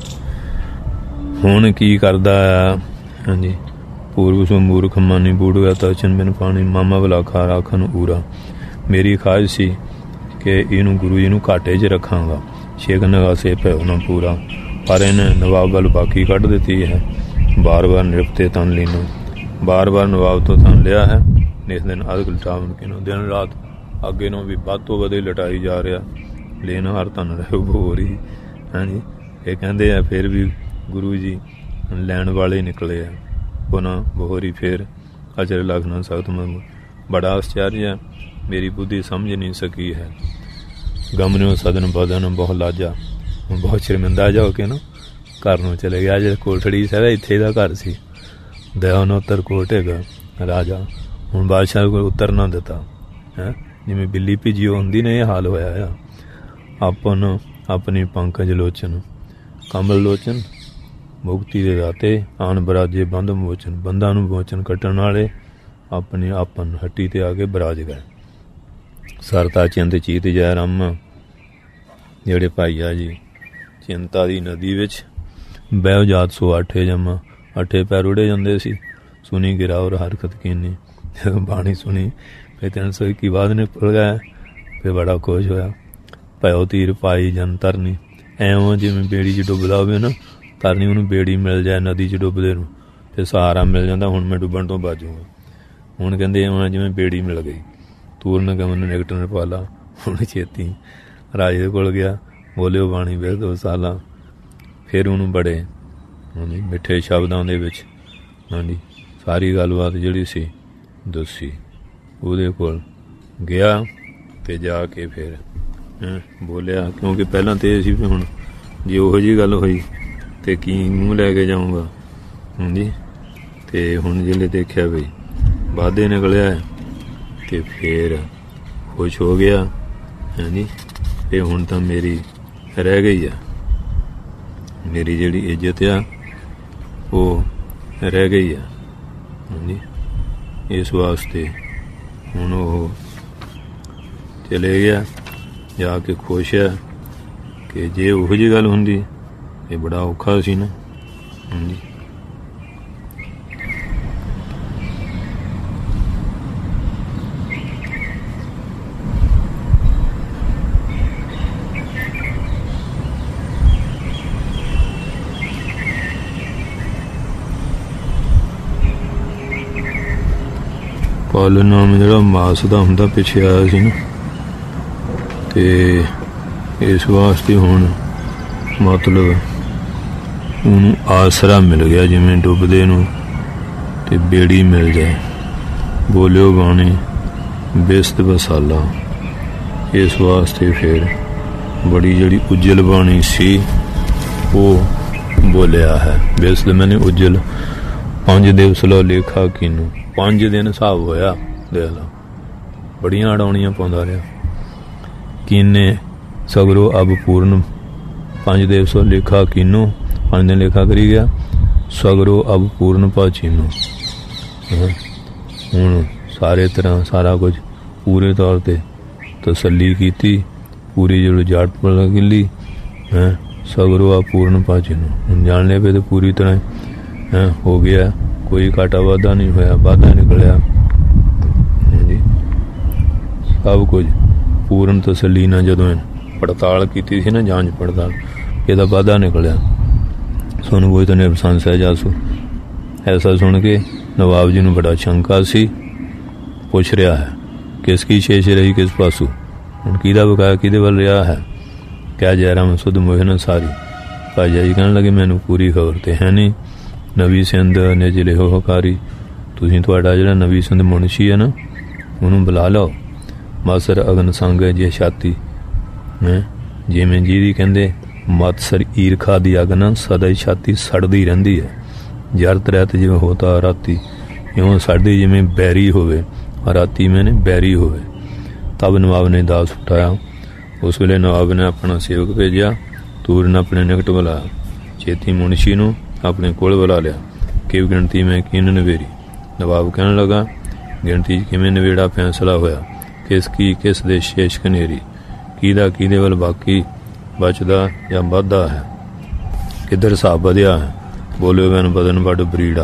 ਹੁਣ ਕੀ ਕਰਦਾ ਆ ਹਾਂਜੀ ਪੂਰਬ ਸੋ ਮੂਰਖ ਮਾਨੀ ਬੂੜ ਗਿਆ ਤਤਸ਼ਨ ਬਿਨ ਪਾਣੀ, ਮਾਮਾ ਵਲਾਖਾ ਰਾਖਨ ਊਰਾ। ਮੇਰੀ ਖਾਹਿਸ਼ ਸੀ ਕਿ ਇਹਨੂੰ ਗੁਰੂ ਜੀ ਨੂੰ ਘਾਟੇ 'ਚ ਰੱਖਾਂਗਾ। ਛੇਕ ਨਗਾਸੇ ਭੈਉ ਨਾ ਪੂਰਾ, ਪਰ ਇਹਨੇ ਨਵਾਬ ਵੱਲ ਬਾਕੀ ਕੱਢ ਦਿੱਤੀ ਹੈ। ਬਾਰ ਬਾਰ ਨਿਰਪਤੇ ਤਨ ਲੀਨੋ, ਬਾਰ ਬਾਰ ਨਵਾਬ ਤੋਂ ਤਨ ਲਿਆ ਹੈ। ਇਸ ਦਿਨ ਅਧਿਕ ਲਟਾਵਨ ਕਿਨੋ, ਦਿਨ ਰਾਤ ਅੱਗੇ ਨੂੰ ਵੀ ਵੱਧ ਤੋਂ ਵਧੇ ਲਟਾਈ ਜਾ ਰਿਹਾ। ਲੈਣ ਹਰ ਧਨ ਰਹੇ ਭੋਰੀ। ਹਾਂਜੀ, ਇਹ ਕਹਿੰਦੇ ਆ ਫਿਰ ਵੀ ਗੁਰੂ ਜੀ ਲੈਣ ਵਾਲੇ ਨਿਕਲੇ ਆ। ਪੁਨਾ ਬਹੋਰੀ ਫਿਰ ਅਚਰ ਲਖਣਾ ਸਖਤ ਮੰਗ, ਬੜਾ ਆਸ਼ਚर्य ਮੇਰੀ ਬੁੱਧੀ ਸਮਝ ਨਹੀਂ ਸਕੀ ਹੈ। ਗਮਨਿਓ ਸਦਨ ਬਦਨ ਬਹੁਤ ਲਾਜਾ, ਬਹੁਤ ਸ਼ਰਮਿੰਦਾ ਜਾ ਹੋ ਕੇ ਨਾ ਘਰ ਨੂੰ ਚਲੇ ਗਿਆ। ਜੇ ਕੋਠੜੀ ਸੀਗਾ ਇੱਥੇ ਦਾ ਘਰ ਸੀ, ਦਇਆ ਨੂੰ ਉੱਤਰ ਕੋਟ ਹੈਗਾ ਰਾਜਾ। ਹੁਣ ਬਾਦਸ਼ਾਹ ਕੋਲ ਉੱਤਰ ਨਾ ਦਿੱਤਾ ਹੈ, ਜਿਵੇਂ ਬਿੱਲੀ ਭਿੱਜੀ ਹੁੰਦੀ ਨੇ ਇਹ ਹਾਲ ਹੋਇਆ ਆ। ਆਪਨ ਆਪਣੀ ਪੰਕਜ ਲੋਚਨ, ਕਮਲ ਲੋਚਨ ਮੁਕਤੀ ਦੇ ਦਾਤੇ, ਆਣ ਬਰਾਜੇ ਬੰਦ ਮੋਚਨ, ਬੰਦਾਂ ਨੂੰ ਮੋਚਨ ਕੱਟਣ ਵਾਲੇ ਆਪਣੀ ਆਪਨ ਹੱਟੀ ਤੇ ਆ ਕੇ ਬਰਾਜ ਗਏ। ਸਰਤਾ ਚਿੰਤ ਚੀਤ ਜੈ ਰਾਮ, ਜਿਹੜੇ ਭਾਈ ਆ ਜੀ ਚਿੰਤਾ ਦੀ ਨਦੀ ਵਿੱਚ ਬਹਿ ਜਾਤ ਸੋ ਅੱਠੇ ਜਮਾ, ਅੱਠੇ ਪੈਰ ਉੜੇ ਜਾਂਦੇ ਸੀ। ਸੁਣੀ ਗਿਰਾ ਔਰ ਹਰਕਤ ਕੀਨੀ, ਜਦੋਂ ਬਾਣੀ ਸੁਣੀ ਫਿਰ ਤਿੰਨ ਸੌ ਇੱਕੀ ਬਾਅਦ ਨੇ ਭੁੱਲ ਗਿਆ। ਫਿਰ ਬੜਾ ਖੁਸ਼ ਹੋਇਆ। ਭਇਓ ਤੀਰ ਪਾਈ ਜਨ ਤਰਨੀ, ਐਵੇਂ ਜਿਵੇਂ ਬੇੜੀ 'ਚ ਡੁੱਬਦਾ ਹੋਵੇ ਨਾ, ਤਰਨੀ ਉਹਨੂੰ ਬੇੜੀ ਮਿਲ ਜਾਏ ਨਦੀ 'ਚ ਡੁੱਬਦੇ ਨੂੰ, ਫਿਰ ਸਹਾਰਾ ਮਿਲ ਜਾਂਦਾ। ਹੁਣ ਮੈਂ ਡੁੱਬਣ ਤੋਂ ਬਚੂੰਗਾ। ਹੁਣ ਕਹਿੰਦੇ ਐਵੇਂ ਜਿਵੇਂ ਬੇੜੀ ਮਿਲ ਗਈ। ਤੂਰਨ ਗਮਨ ਨਿਕਟਨ ਪਾਲਾ, ਹੁਣ ਛੇਤੀ ਰਾਜੇ ਦੇ ਕੋਲ ਗਿਆ। ਬੋਲਿਓ ਬਾਣੀ ਵੇਖ ਦੋ ਸਾਲਾਂ। ਫਿਰ ਉਹਨੂੰ ਬੜੇ ਹਾਂਜੀ ਮਿੱਠੇ ਸ਼ਬਦਾਂ ਦੇ ਵਿੱਚ ਹਾਂਜੀ ਸਾਰੀ ਗੱਲਬਾਤ ਜਿਹੜੀ ਸੀ ਦੱਸੀ। ਉਹਦੇ ਕੋਲ ਗਿਆ ਅਤੇ ਜਾ ਕੇ ਫਿਰ ਬੋਲਿਆ, ਕਿਉਂਕਿ ਪਹਿਲਾਂ ਤਾਂ ਇਹ ਸੀ ਵੀ ਹੁਣ ਜੇ ਉਹੋ ਜਿਹੀ ਗੱਲ ਹੋਈ ਤਾਂ ਕੀ ਮੂੰਹ ਲੈ ਕੇ ਜਾਊਂਗਾ ਹਾਂਜੀ। ਅਤੇ ਹੁਣ ਜਿਹੜੇ ਦੇਖਿਆ ਬਈ ਵਾਧੇ ਨਿਕਲਿਆ ਅਤੇ ਫਿਰ ਖੁਸ਼ ਹੋ ਗਿਆ ਹਾਂਜੀ। ਅਤੇ ਹੁਣ ਤਾਂ ਮੇਰੀ ਰਹਿ ਗਈ ਆ, ਮੇਰੀ ਜਿਹੜੀ ਇੱਜ਼ਤ ਆ ਉਹ ਰਹਿ ਗਈ ਆ ਹਾਂਜੀ। ਇਸ ਵਾਸਤੇ ਹੁਣ ਉਹ ਚਲੇ ਗਿਆ, ਜਾ ਕੇ ਖੁਸ਼ ਆ ਕਿ ਜੇ ਉਹੋ ਜਿਹੀ ਗੱਲ ਹੁੰਦੀ ਇਹ ਬੜਾ ਔਖਾ ਸੀ ਨਾ ਹਾਂਜੀ। फल नाम जिहड़ा मास का हुंदा पिछे आया सी ना, ते इस वास्ते हुण मतलब उन्होंने आसरा मिल गया, जिमें डुबदे नूं ते बेड़ी मिल जाए। बोलियो बाणी बेस्त बसाला, इस वास्ते फिर बड़ी जड़ी उज्जल बाणी सी वो बोलिया है। बेस्त मैंने उज्जल पांच दिवस लो लेखा किनू, पांच दिन हिसाब होया, देख लो बड़ियां अड़ाउणियां पाउंदा रहा। किने सगरो अब पूर्ण पांच दिवस लेखा किनू, पांच दिन लेखा करी गया। सगरो अब पूर्ण पाचीनू, हुण सारे तरह सारा कुछ पूरे तौर पर तसली की, पूरी जो जाट पड़ गिली है। सगरो अब पूर्ण पाचीनू, हुण जान ले पे तो पूरी तरह है हो गया, कोई घाटा वाधा नहीं होया, वाधा निकलिया जी। सब कुछ पूर्ण तसली ना जदों पड़ताल की थी ना, जांच पड़ताल, यदा वाधा निकलिया। सुन कोई तो निरसान सह जासू। ऐसा सुन के नवाब जी नूं बड़ा शंका सी, पुछ रहा है किसकी शेष रही किस पासू, हुण किहदा बकाया किहदे वल रहा है। क्या जयराम सुध मोह न सारी। भाई जी कहने लगे मैनू पूरी खबर तो है नहीं। नवी सिंध ने जिले हो हकारी, तुसीं तुहाडा जिहड़ा नवी सिंध मुनशी है ना, उन्होंने बुला लो। मासर अगन संग जे छाती है, जिमें जी कहते मत्सर ईरखा दी अग ना सदा ही छाती सड़दी रहिंदी है। जरत रहत जिवें होता राती, इवें सड़दी जिमें बैरी होवे, राती मैंने बैरी होवे। तब नवाब ने दास उठाया। उस वेले नवाब ने अपना सेवक भेजा, तूर ने अपने निकट बुलाया। छेती मुनशी नूं अपने कोल बुला लिया कि गिणती में किन नवेरी। नवाब कहने लगा गिणती किवें नवेड़ा फैसला होया, किसकी किस दे शेष कनेरी, किहदा किहदे वल बाकी बचदा या वाधा है, किधर हिसाब वधिया है। बोलियो बैन बदन बड़ बरीड़ा,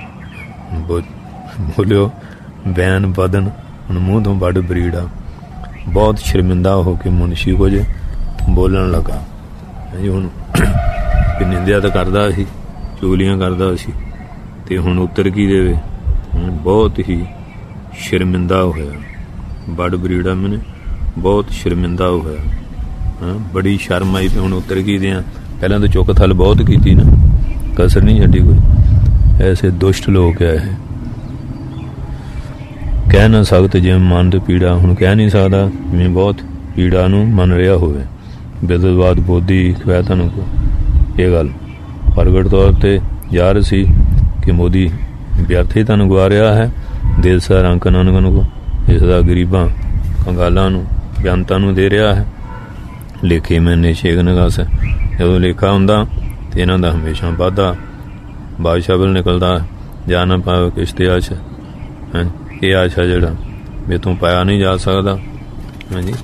बोलियो बैन बदन मुँह तो बड़ बरीड़ा। बहुत शर्मिंदा हो के मुनशी कुछ बोलन लगा जी। हुण निंदिया तो करदा सी, चुगलियां करदा सी, ते हुण उत्तर की देवे। बहुत ही शर्मिंदा होया। बड़ बरीड़ा मैंने बहुत शर्मिंदा होया, हाँ बड़ी शर्म आई। हुण उत्तर की दें, पहले तो चुक थल बहुत की ना, कसर नहीं छड्डी कोई। ऐसे दुष्ट लोग आए हैं, कह ना सकते जिवें मन ते पीड़ा। हुण कह नहीं सकता जिवें बहुत पीड़ा नूं मन रहा होवे। बेदबाद बोधी खवै तुहानूं को ये गल प्रगट तौर पर जार सी कि मोदी व्यर्थ ही तुहानूं गवा रहा है। देश सा रंक नानकन को इसदा गरीबां कंगालां नूं बेअंतां नूं दे रहा है। लेखे मैंने छेक नगास, जदों लेखा हुंदा ते इन्हां दा हमेशा वाधा बादशाह वल निकलदा। जा ना पावे किश्ते आश है, ये आशा जड़ा वे तू पाया नहीं जा सकता। हाँ जी,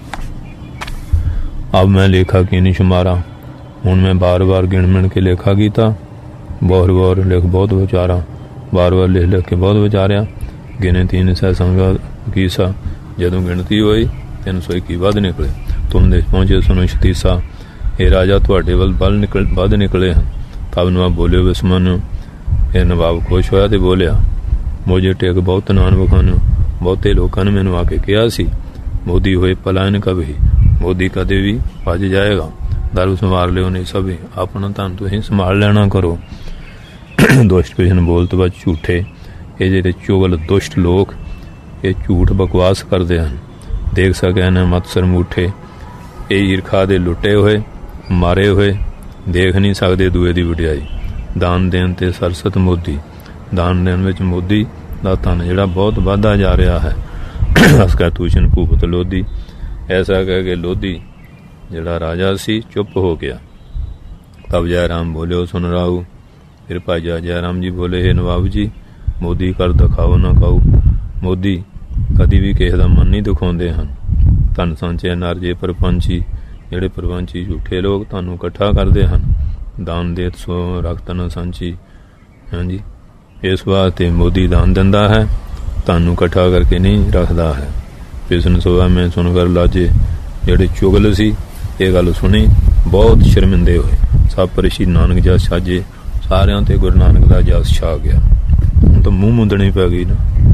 अब मैं लेखा की नहीं शुमारा। हूँ मैं बार बार गिण मिण के लेखा कीता, बार बार लिख बहुत विचारा, बार बार लिख लिख के बहुत विचारिया। गिने तीन सै संगा की सा, जदों गिणती होई तीन सौ इक्की वध निकले। तुम देश पहुंचे सुनो छतीसा, ये राजा तुहाडे वल बल निकल वध निकले हैं। तब नवाब बोलियो बिस्मन। फिर नवाब खुश होया ते बोलिया मुझे टेक बहुत नान विखानो। बहुते लोगों ने मैनू आके कहा सी मोदी होए पलायन कभी, मोदी कदे भी भज जाएगा। दारू संवार लियो नहीं सभी, अपना धन तुसीं संभाल लेना करो। दुष्ट पिछन बोल तो बाद झूठे, ये जेडे चुगल दुष्ट लोग ये झूठ बकवास करते हैं। देख सके न मत्सर मूठे, ये ईरखा दे लुटे हुए मारे हुए, देख नहीं सकते दूए दी वडियाई। दान देन ते सरसत मोदी, दान देन विच मोदी दा धन जिहड़ा बहुत वाधा जा रहा है। असका तूषण भूपत लोधी, ऐसा कह के लोधी जिहड़ा राजा सी चुप हो गया। तब जयराम बोलियो सुन राहू। फिर भाईजा जयराम जी बोले हे नवाब जी, मोदी कर दिखाओ ना खाओ। मोदी कदी भी किसी का मन नहीं दिखाते हैं। धन संचय नर जे परपंची, जिहड़े परपंची झूठे लोग तुहानूं इकट्ठा करते हैं। दान दे सो रखत न संची। हाँ जी, इस वास्ते मोदी दान दिंदा है, तुहानूं इकट्ठा करके नहीं रखता है। पिसन सोआ मैं सुन कर लाजे, जिहड़े चुगल सी ये गल सुनी बहुत शर्मिंदे होए। सब पर श्री नानक जस छाजे, सारियां ते गुरु नानक दा जस छा गया। हुण तो मूँह मुंदणी पै गई ना।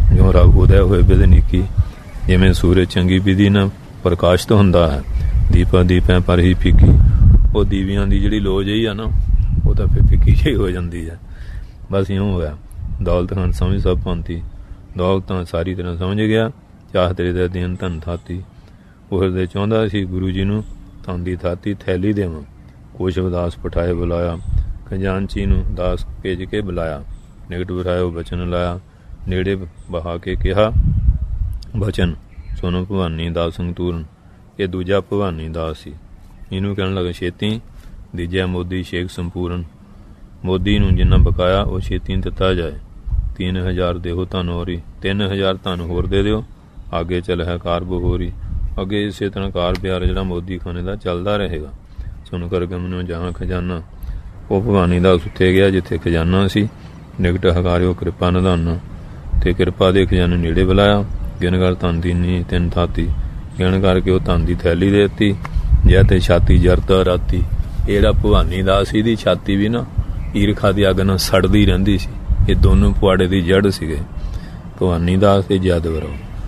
ਜੋ ਰਬ ਉਦੈ ਹੋਏ ਬਦਨੀਕੀ। ਜਿਵੇਂ ਸੂਰਜ ਚੰਗੀ ਵਿਧੀ ਨਾਲ ਪ੍ਰਕਾਸ਼ਿਤ ਹੁੰਦਾ ਹੈ, ਦੀਪਾ ਦੀਪਾਂ ਪਰ ਹੀ ਫਿੱਕੀ। ਉਹ ਦੀਵਿਆਂ ਦੀ ਜਿਹੜੀ ਲੋ ਜਿਹੀ ਆ ਨਾ, ਉਹ ਤਾਂ ਫਿਰ ਫਿੱਕੀ ਜਿਹੀ ਹੋ ਜਾਂਦੀ ਹੈ। ਬਸ ਇਉਂ ਹੋਇਆ। ਦੌਲਤ ਖਾਨ ਸਮਝ ਸਭ ਪੰਥੀ, ਦੌਲਤ ਤਾਂ ਸਾਰੀ ਤਰ੍ਹਾਂ ਸਮਝ ਗਿਆ। ਚਾਹ ਤੇਰੇ ਦਾ ਦੇਨ ਧਨ ਥਾਤੀ। ਉਹ ਹਿਰਦੇ ਚਾਹੁੰਦਾ ਸੀ ਗੁਰੂ ਜੀ ਨੂੰ ਧਨ ਦੀ ਥਾਤੀ ਥੈਲੀ ਦੇਵਾਂ। ਕੁਸ਼ਵ ਦਾਸ ਪਠਾਏ ਬੁਲਾਇਆ, ਖਜ਼ਾਨਚੀ ਨੂੰ ਦਾਸ ਭੇਜ ਕੇ ਬੁਲਾਇਆ। ਨਿਕਟ ਬਿਠਾਇਆ ਉਹ ਬਚਨ ਲਾਇਆ, ਨੇੜੇ ਬਹਾ ਕੇ ਕਿਹਾ ਬਚਨ ਸੁਣੋ ਭਵਾਨੀ ਦਾਸ ਸੰਤੂਰਨ। ਇਹ ਦੂਜਾ ਭਵਾਨੀ ਦਾਸ ਸੀ। ਇਹਨੂੰ ਕਹਿਣ ਲੱਗਾ ਛੇਤੀ ਦੀਜਿਆ ਮੋਦੀ ਸ਼ੇਖ ਸੰਪੂਰਨ। ਮੋਦੀ ਨੂੰ ਜਿੰਨਾ ਬਕਾਇਆ ਉਹ ਛੇਤੀ ਦਿੱਤਾ ਜਾਏ। ਤਿੰਨ ਹਜ਼ਾਰ ਦੇਹੋ ਧਨ ਹੋਰੀ, ਤਿੰਨ ਹਜ਼ਾਰ ਧਨ ਹੋਰ ਦੇ ਦਿਓ। ਅੱਗੇ ਚੱਲ ਹੈ ਕਾਰ ਬਹੋਰੀ। ਅੱਗੇ ਇਸੇ ਤਰ੍ਹਾਂ ਕਾਰ ਬਿਹਾਰ ਜਿਹੜਾ ਮੋਦੀ ਖਾਨੇ ਦਾ ਚੱਲਦਾ ਰਹੇਗਾ। ਸੁਣ ਕਰ ਗਮਨੋ ਜਹਾਂ ਖਜ਼ਾਨਾ। ਉਹ ਭਵਾਨੀ ਦਾਸ ਉੱਥੇ ਗਿਆ ਜਿੱਥੇ ਖਜ਼ਾਨਾ ਸੀ। ਨਿਕਟ ਹਕਾਰਿਓ ਕਿਰਪਾ ਨਿਧਾਨਾ। ਤੇ ਕਿਰਪਾ ਦੇ ਖਜ਼ਾਨੇ ਨੇੜੇ ਬੁਲਾਇਆ। ਗਿਣ ਕਰ ਧਨ ਦੀ ਨੀ ਤਿੰਨ ਥਾਤੀ। ਗਿਣ ਕਰਕੇ ਉਹ ਧਨ ਦੀ ਥੈਲੀ ਦੇ ਦਿੱਤੀ। ਜੈ ਤੇ ਛਾਤੀ ਜਰਤਾ ਰਾਤੀ। ਇਹ ਜਿਹੜਾ ਭਵਾਨੀ ਦਾਸ ਇਹਦੀ ਛਾਤੀ ਵੀ ਨਾ ਈਰਖਾ ਦੀ ਅੱਗ ਨਾਲ ਸੜਦੀ ਰਹਿੰਦੀ ਸੀ। ਇਹ ਦੋਨੋਂ ਪੁਆੜੇ ਦੀ ਜੜ ਸੀਗੇ, ਭਵਾਨੀ ਦਾਸ ਤੇ ਜਾਦਵਰੋ।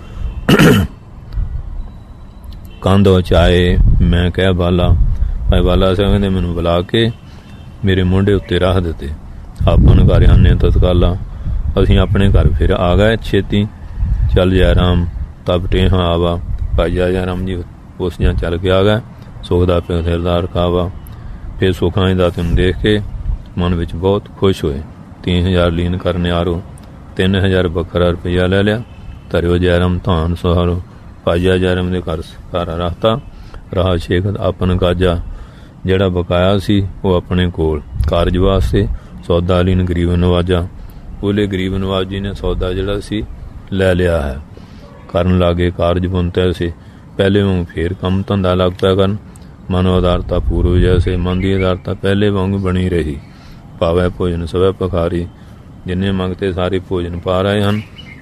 ਕੰਧ ਚਾਏ ਮੈਂ ਕਹਿ ਬਾਲਾ। ਭਾਈ ਬਾਲਾ ਸਿੰਘ ਨੇ ਮੈਨੂੰ ਬੁਲਾ ਕੇ ਮੇਰੇ ਮੋਢੇ ਉੱਤੇ ਰੱਖ ਦਿੱਤੇ। ਆਪਨ ਘਰ ਆਨੇ ਤਤਕਾਲਾ। ਅਸੀਂ ਆਪਣੇ ਘਰ ਫਿਰ ਆ ਗਏ ਛੇਤੀ। ਚੱਲ ਜਾ ਰਾਮ ਤਬ ਟੇਹਾਂ ਆਵਾ। ਭਾਈ ਜਾ ਰਾਮ ਜੀ ਉਸ ਜਾਂ ਚੱਲ ਕੇ ਆ ਗਏ। ਸੁਖ ਦਾ ਪਿਓ ਦਿਲਦਾਰ ਕਾਵਾ। ਫਿਰ ਸੁਖਾਂ ਦਾ ਤੈਨੂੰ ਦੇਖ ਕੇ ਮਨ ਵਿੱਚ ਬਹੁਤ ਖੁਸ਼ ਹੋਏ। तीन हजार लीन करने आरो। तीन हजार बखरा रुपया ले लिया। धरियो जयराम धान सहारो। भाईया जयराम दे घर घर रहता रहा शेख अपन काजा। ਜਿਹੜਾ ਬਕਾਇਆ ਸੀ ਉਹ ਆਪਣੇ ਕੋਲ ਕਾਰਜ ਵਾਸਤੇ ਸੌਦਾ ਲੀਨ ਗਰੀਬ ਨਵਾਜਾ। ਉਹਲੇ ਗਰੀਬ ਨਵਾਜ ਜੀ ਨੇ ਸੌਦਾ ਜਿਹੜਾ ਸੀ ਲੈ ਲਿਆ ਹੈ। ਕਰਨ ਲਾਗੇ ਕਾਰਜ ਬੁਨਤੇ ਸੀ। ਪਹਿਲੇ ਵਾਂਗ ਫੇਰ ਕੰਮ ਧੰਦਾ ਲੱਗ ਪਿਆ ਕਰਨ। ਮਨ ਉਦਾਰਤਾ ਪੂਰਵ ਜੈਸੇ। ਮਨ ਦੀ ਉਦਾਰਤਾ ਪਹਿਲੇ ਵਾਂਗ ਬਣੀ ਰਹੀ। ਭਾਵੇਂ ਭੋਜਨ ਸਵੈ ਪਖਾਰੀ। ਜਿੰਨੇ ਮੰਗਤੇ ਸਾਰੇ ਭੋਜਨ ਪਾ ਰਹੇ ਹਨ।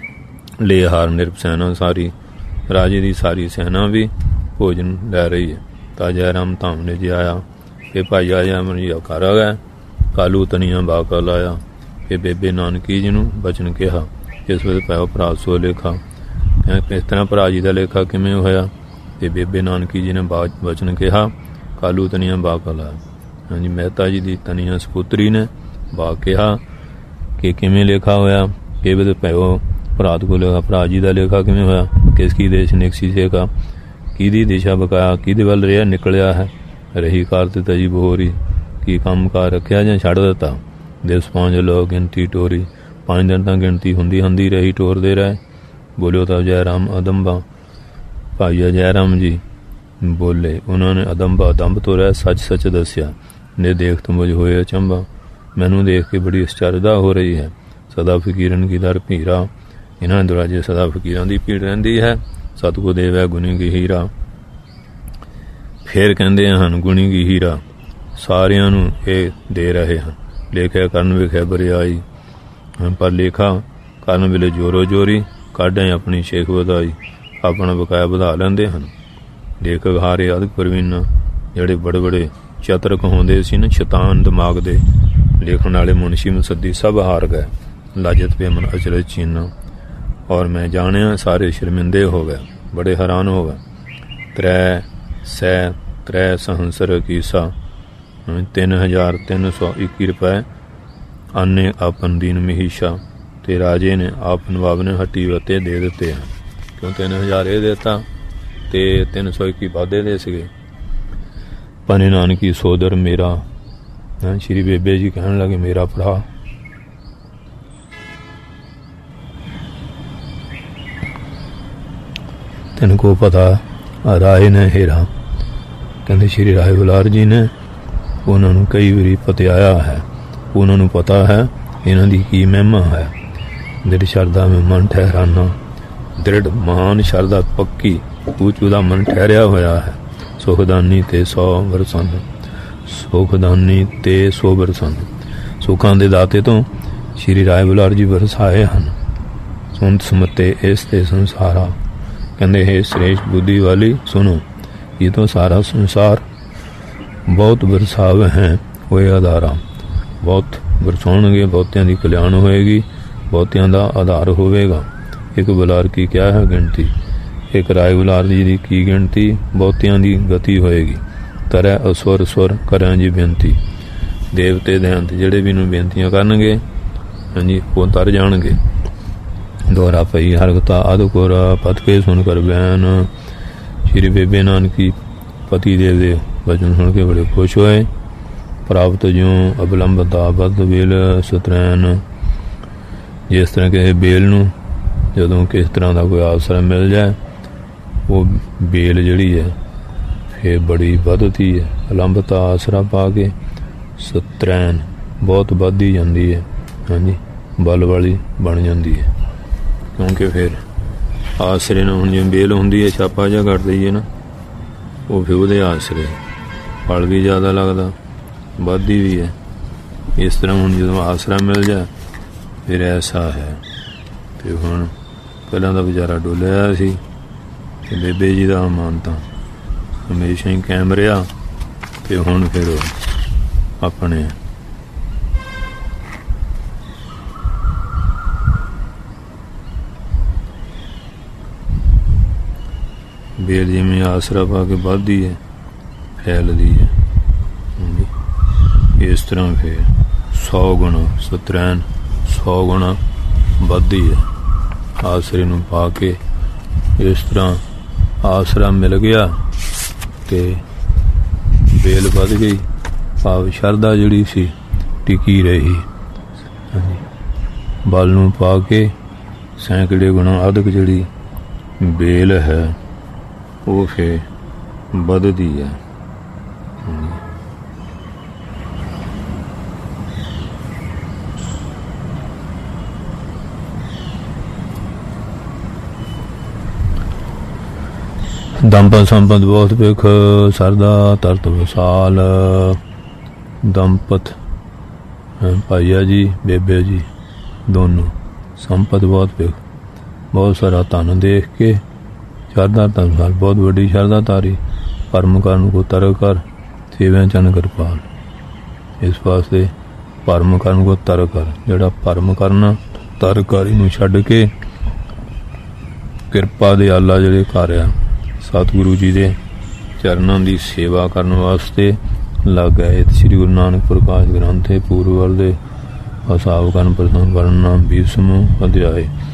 ਲੈ ਹਾਰ ਨਿਰਪ ਸੈਨਾ ਸਾਰੀ। ਰਾਜੇ ਦੀ ਸਾਰੀ ਸੈਨਾ ਵੀ ਭੋਜਨ ਲੈ ਰਹੀ ਹੈ। ਤਾਂ ਜੈਰਾਮ ਧਾਮ ਨੇ ਜੀ ਆਇਆ। ਫਿਰ ਭਾਈ ਆਇਆ ਮਨ ਜੀ ਘਰ ਆ ਗਿਆ। ਕਾਲੂ ਤਨੀਆਂ ਬਾਕਾ ਲਾਇਆ। ਫਿਰ ਬੇਬੇ ਨਾਨਕੀ ਜੀ ਨੂੰ ਬਚਨ ਕਿਹਾ। ਇਸ ਵੇਲੇ ਭਾਇਓ ਭਰਾ ਸੋ ਲੇਖਾ। ਇਸ ਤਰ੍ਹਾਂ ਭਰਾ ਜੀ ਦਾ ਲੇਖਾ ਕਿਵੇਂ ਹੋਇਆ। ਤੇ ਬੇਬੇ ਨਾਨਕੀ ਜੀ ਨੇ ਬਚਨ ਕਿਹਾ। ਕਾਲੂ ਤਨੀਆਂ ਬਾਕਾ ਲਾਇਆ। ਹਾਂਜੀ ਮਹਿਤਾ ਜੀ ਦੀ ਤਨੀਆਂ ਸਪੁੱਤਰੀ ਨੇ ਬਾਗ ਕਿਹਾ ਕਿ ਕਿਵੇਂ ਲੇਖਾ ਹੋਇਆ। ਇਹ ਵੇਲੇ ਭਾਇਓ ਭਰਾ ਕੋ ਲੇਖਾ ਭਰਾ ਜੀ ਦਾ ਲੇਖਾ ਕਿਵੇਂ ਹੋਇਆ। ਕਿਸ ਕੀ ਦੇਸ਼ ਨਿਕਸੀ ਸੇ ਕਾ। ਕਿਹਦੀ ਦਿਸ਼ਾ ਬਕਾਇਆ ਕਿਹਦੇ ਵੱਲ ਰਿਹਾ ਨਿਕਲਿਆ ਹੈ। ਰਹੀ ਕਾਰ ਤੇ ਤਜੀ ਬਹੋਰੀ। ਕੀ ਕੰਮ ਕਾਰ ਰੱਖਿਆ ਜਾਂ ਛੱਡ ਦਿੱਤਾ। ਦਿਸ ਪੰਜ ਲੋਕ ਗਿਣਤੀ ਟੋਰੀ। ਪੰਜ ਦਿਨ ਤਾਂ ਗਿਣਤੀ ਹੁੰਦੀ ਹੁੰਦੀ ਰਹੀ ਟੋਰਦੇ ਰਹੇ। ਬੋਲਿਓ ਤਾਂ ਜੈਰਾਮ ਅਦੰਬਾ। ਭਾਈਆ ਜੈਰਾਮ ਜੀ ਬੋਲੇ। ਉਹਨਾਂ ਨੇ ਅਦੰਬਾ ਅਦੰਬ ਤੋਂ ਰਹਿ ਸੱਚ ਸੱਚ ਦੱਸਿਆ। ਨੇ ਦੇਖ ਤੁਮ ਮੁਝ ਹੋਏ ਅਚੰਬਾ। ਮੈਨੂੰ ਦੇਖ ਕੇ ਬੜੀ ਅਚਰਜਦਾ ਹੋ ਰਹੀ ਹੈ। ਸਦਾ ਫਕੀਰਨ ਕੀ ਦਰ ਭੀਰਾ। ਇਹਨਾਂ ਦਰਵਾਜ਼ੇ ਸਦਾ ਫਕੀਰਾਂ ਦੀ ਭੀੜ ਰਹਿੰਦੀ ਹੈ। ਸਤਿਗੁਰ ਦੇਵ ਹੈ ਗੁਣੀ ਕੀ ਹੀਰਾ। ਫਿਰ ਕਹਿੰਦੇ ਹਨ ਗੁਣੀ ਕੀ ਹੀਰਾ। ਸਾਰਿਆਂ ਨੂੰ ਇਹ ਦੇ ਰਹੇ ਹਨ। ਲੇਖਿਆ ਕਰਨ ਵਿਖੇ ਬਰਿਆਈ। ਪਰ ਲੇਖਾ ਕਰਨ ਵੇਲੇ ਜੋਰੋ ਜੋਰੀ ਕਾਢਾਂ ਆਪਣੀ ਸ਼ੇਖ ਵਧਾਈ। ਆਪਣਾ ਬਕਾਇਆ ਵਧਾ ਲੈਂਦੇ ਹਨ। ਲੇਖਕ ਹਾਰੇ ਅਧਿਕ ਪ੍ਰਵੀਨ ਜਿਹੜੇ ਬੜੇ ਬੜੇ ਚਤਰ ਕਹਾਉਂਦੇ ਸੀ ਨਾ ਸ਼ੈਤਾਨ ਦਿਮਾਗ ਦੇ ਲਿਖਣ ਵਾਲੇ ਮੁਨਸ਼ੀ ਮੁਸੱਦੀ ਸਭ ਹਾਰ ਗਏ। ਲਾਜਤ ਪੇ ਮਨ ਅਚਰਜ ਚੀਨਾ। ਔਰ ਮੈਂ ਜਾਣਿਆ ਸਾਰੇ ਸ਼ਰਮਿੰਦੇ ਹੋ ਗਏ ਬੜੇ ਹੈਰਾਨ ਹੋ ਗਏ। ਤ੍ਰੈ ਸੈ ਤ੍ਰੈ ਸਹੰਸਰ ਕੀਸਾ। ਤਿੰਨ ਹਜ਼ਾਰ ਤਿੰਨ ਸੌ ਇੱਕੀ ਰੁਪਏ ਆਨੇ ਆਪਨ ਦੀਨ ਮਹੀਸ਼ਾ। ਤੇ ਰਾਜੇ ਨੇ ਆਪ ਨਵਾਬ ਨੇ ਹੱਟੀ ਵਤੇ ਦੇ ਦਿੱਤੇ ਹਨ। ਕਿਉਂ ਤਿੰਨ ਹਜ਼ਾਰ ਇਹ ਦਿੱਤਾ ਤੇ ਤਿੰਨ ਸੌ ਇੱਕੀ ਵਾਧੇ ਦੇ ਸੀਗੇ। ਪਨੇ ਨਾਨਕੀ ਸੋਦਰ ਮੇਰਾ। ਸ਼੍ਰੀ ਬੇਬੇ ਜੀ ਕਹਿਣ ਲੱਗੇ ਮੇਰਾ ਭਰਾ। ਤੈਨੂੰ ਕੋ ਪਤਾ ਰਾਏ ਨੇ ਹੇਰਾ। ਕਹਿੰਦੇ ਸ਼੍ਰੀ ਰਾਏ ਬੁਲਾਰ ਜੀ ਨੇ ਉਹਨਾਂ ਨੂੰ ਕਈ ਵਾਰੀ ਪਤਿਆਇਆ ਹੈ। ਉਹਨਾਂ ਨੂੰ ਪਤਾ ਹੈ ਇਹਨਾਂ ਦੀ ਕੀ ਮਹਿਮਾ ਹੈ। ਦ੍ਰਿੜ ਸ਼ਰਦਾ ਮੈਂ ਮਨ ਠਹਿਰਾਨਾ। ਦ੍ਰਿੜ ਮਹਾਨ ਸ਼ਰਦਾ ਪੱਕੀ ਉੱਚ ਉਹਦਾ ਮਨ ਠਹਿਰਿਆ ਹੋਇਆ ਹੈ। ਸੁਖਦਾਨੀ ਤੇ ਸੌ ਬਰਸਨ। ਸੁਖਦਾਨੀ ਤੇ ਸੌ ਬਰਸਨ। ਸੁੱਖਾਂ ਦੇ ਦਾਤੇ ਤੋਂ ਸ਼੍ਰੀ ਰਾਏ ਬੁਲਾਰ ਜੀ ਵਰਸਾਏ ਹਨ। ਸੁਣਤ ਸਮਤੇ ਇਸ ਤੇ ਸੰਸਾਰਾ। ਕਹਿੰਦੇ ਹੈ श्रेष्ठ बुद्धि वाली सुनो ये तो सारा संसार बहुत बरसाव है होए आधारा। बहुत बरसाउणगे बहुतियां दी कल्याण होएगी बहुतियां दा आधार होवेगा। एक बुलार की क्या है गिनती, एक राय बुलार जी की गिनती, बहुतियां दी गति होएगी। तरै असुर सुर करां जी बेनती, देवते दयांत ਜਿਹੜੇ ਵੀ ਨੂੰ ਬੇਨਤੀਆਂ ਕਰਨਗੇ ਹਾਂਜੀ ਉਹ ਤਰ ਜਾਣਗੇ। दोहरा पई हरकता अधकोरा पत के सुन कर बयान, श्री बेबे नानकी पति देव दे वचन सुन के बड़े खुश होए। प्राप्त ज्यों अवलंबता बद बेल सत्रैन, जिस तरह के बेल नूं जदों किस तरह का कोई आसरा मिल जाए वो बेल जिहड़ी है फिर बड़ी वधदी है। अलंबता आसरा पा के सत्रैन बहुत वधदी जाती है हाँ जी, बल वाली बन जाती है। क्योंकि फिर आसरे ना हुण जिवें बेल हुंदी है छापा जिहा कट दईए ना वो फिर उहदे आसरे फल भी ज़्यादा लगदा वधदी भी है। इस तरह हुण जदों आसरा मिल जाए फिर ऐसा है। तो हुण पहलां तां बेचारा डोलिया सी ते बेबे जी दा मान तां हमेशा ही कायम रहा ते हुण फिर अपने बेल जिमें आसरा पा के वधदी है फैलदी है। इस तरह फिर सौ गुणा सत्रैन सौ गुणा वधदी है आसरे नूं पा के। इस तरह आसरा मिल गया ते बेल वध गई, भाव शरदा जिहड़ी सी टिकी रही। बल नूं पा के सैकड़े गुणा अधिक जिहड़ी बेल है वो फिर वधदी है। दंपत संपत बहुत भिख सरदा तरत विसाल, दंपत भाईया जी बेबे जी दोनों, संपत बहुत भिख बहुत सारा धन देख के शरदा धनसाल बहुत बड़ी शरदा तारी, परम करन को तरक कर सेवें चन कृपाल। इस वास्ते परम करन को तरक कर, जिहड़ा परम करना तरकारी नूं छड्ड के किरपा दे आला जिहड़े घर आ सतगुरु जी दे चरनां दी सेवा करन वास्ते लग गए। श्री गुरु नानक प्रकाश ग्रंथ पूर्वल दे असाव करन प्रसंग वर्णना बीसवां अध्याय।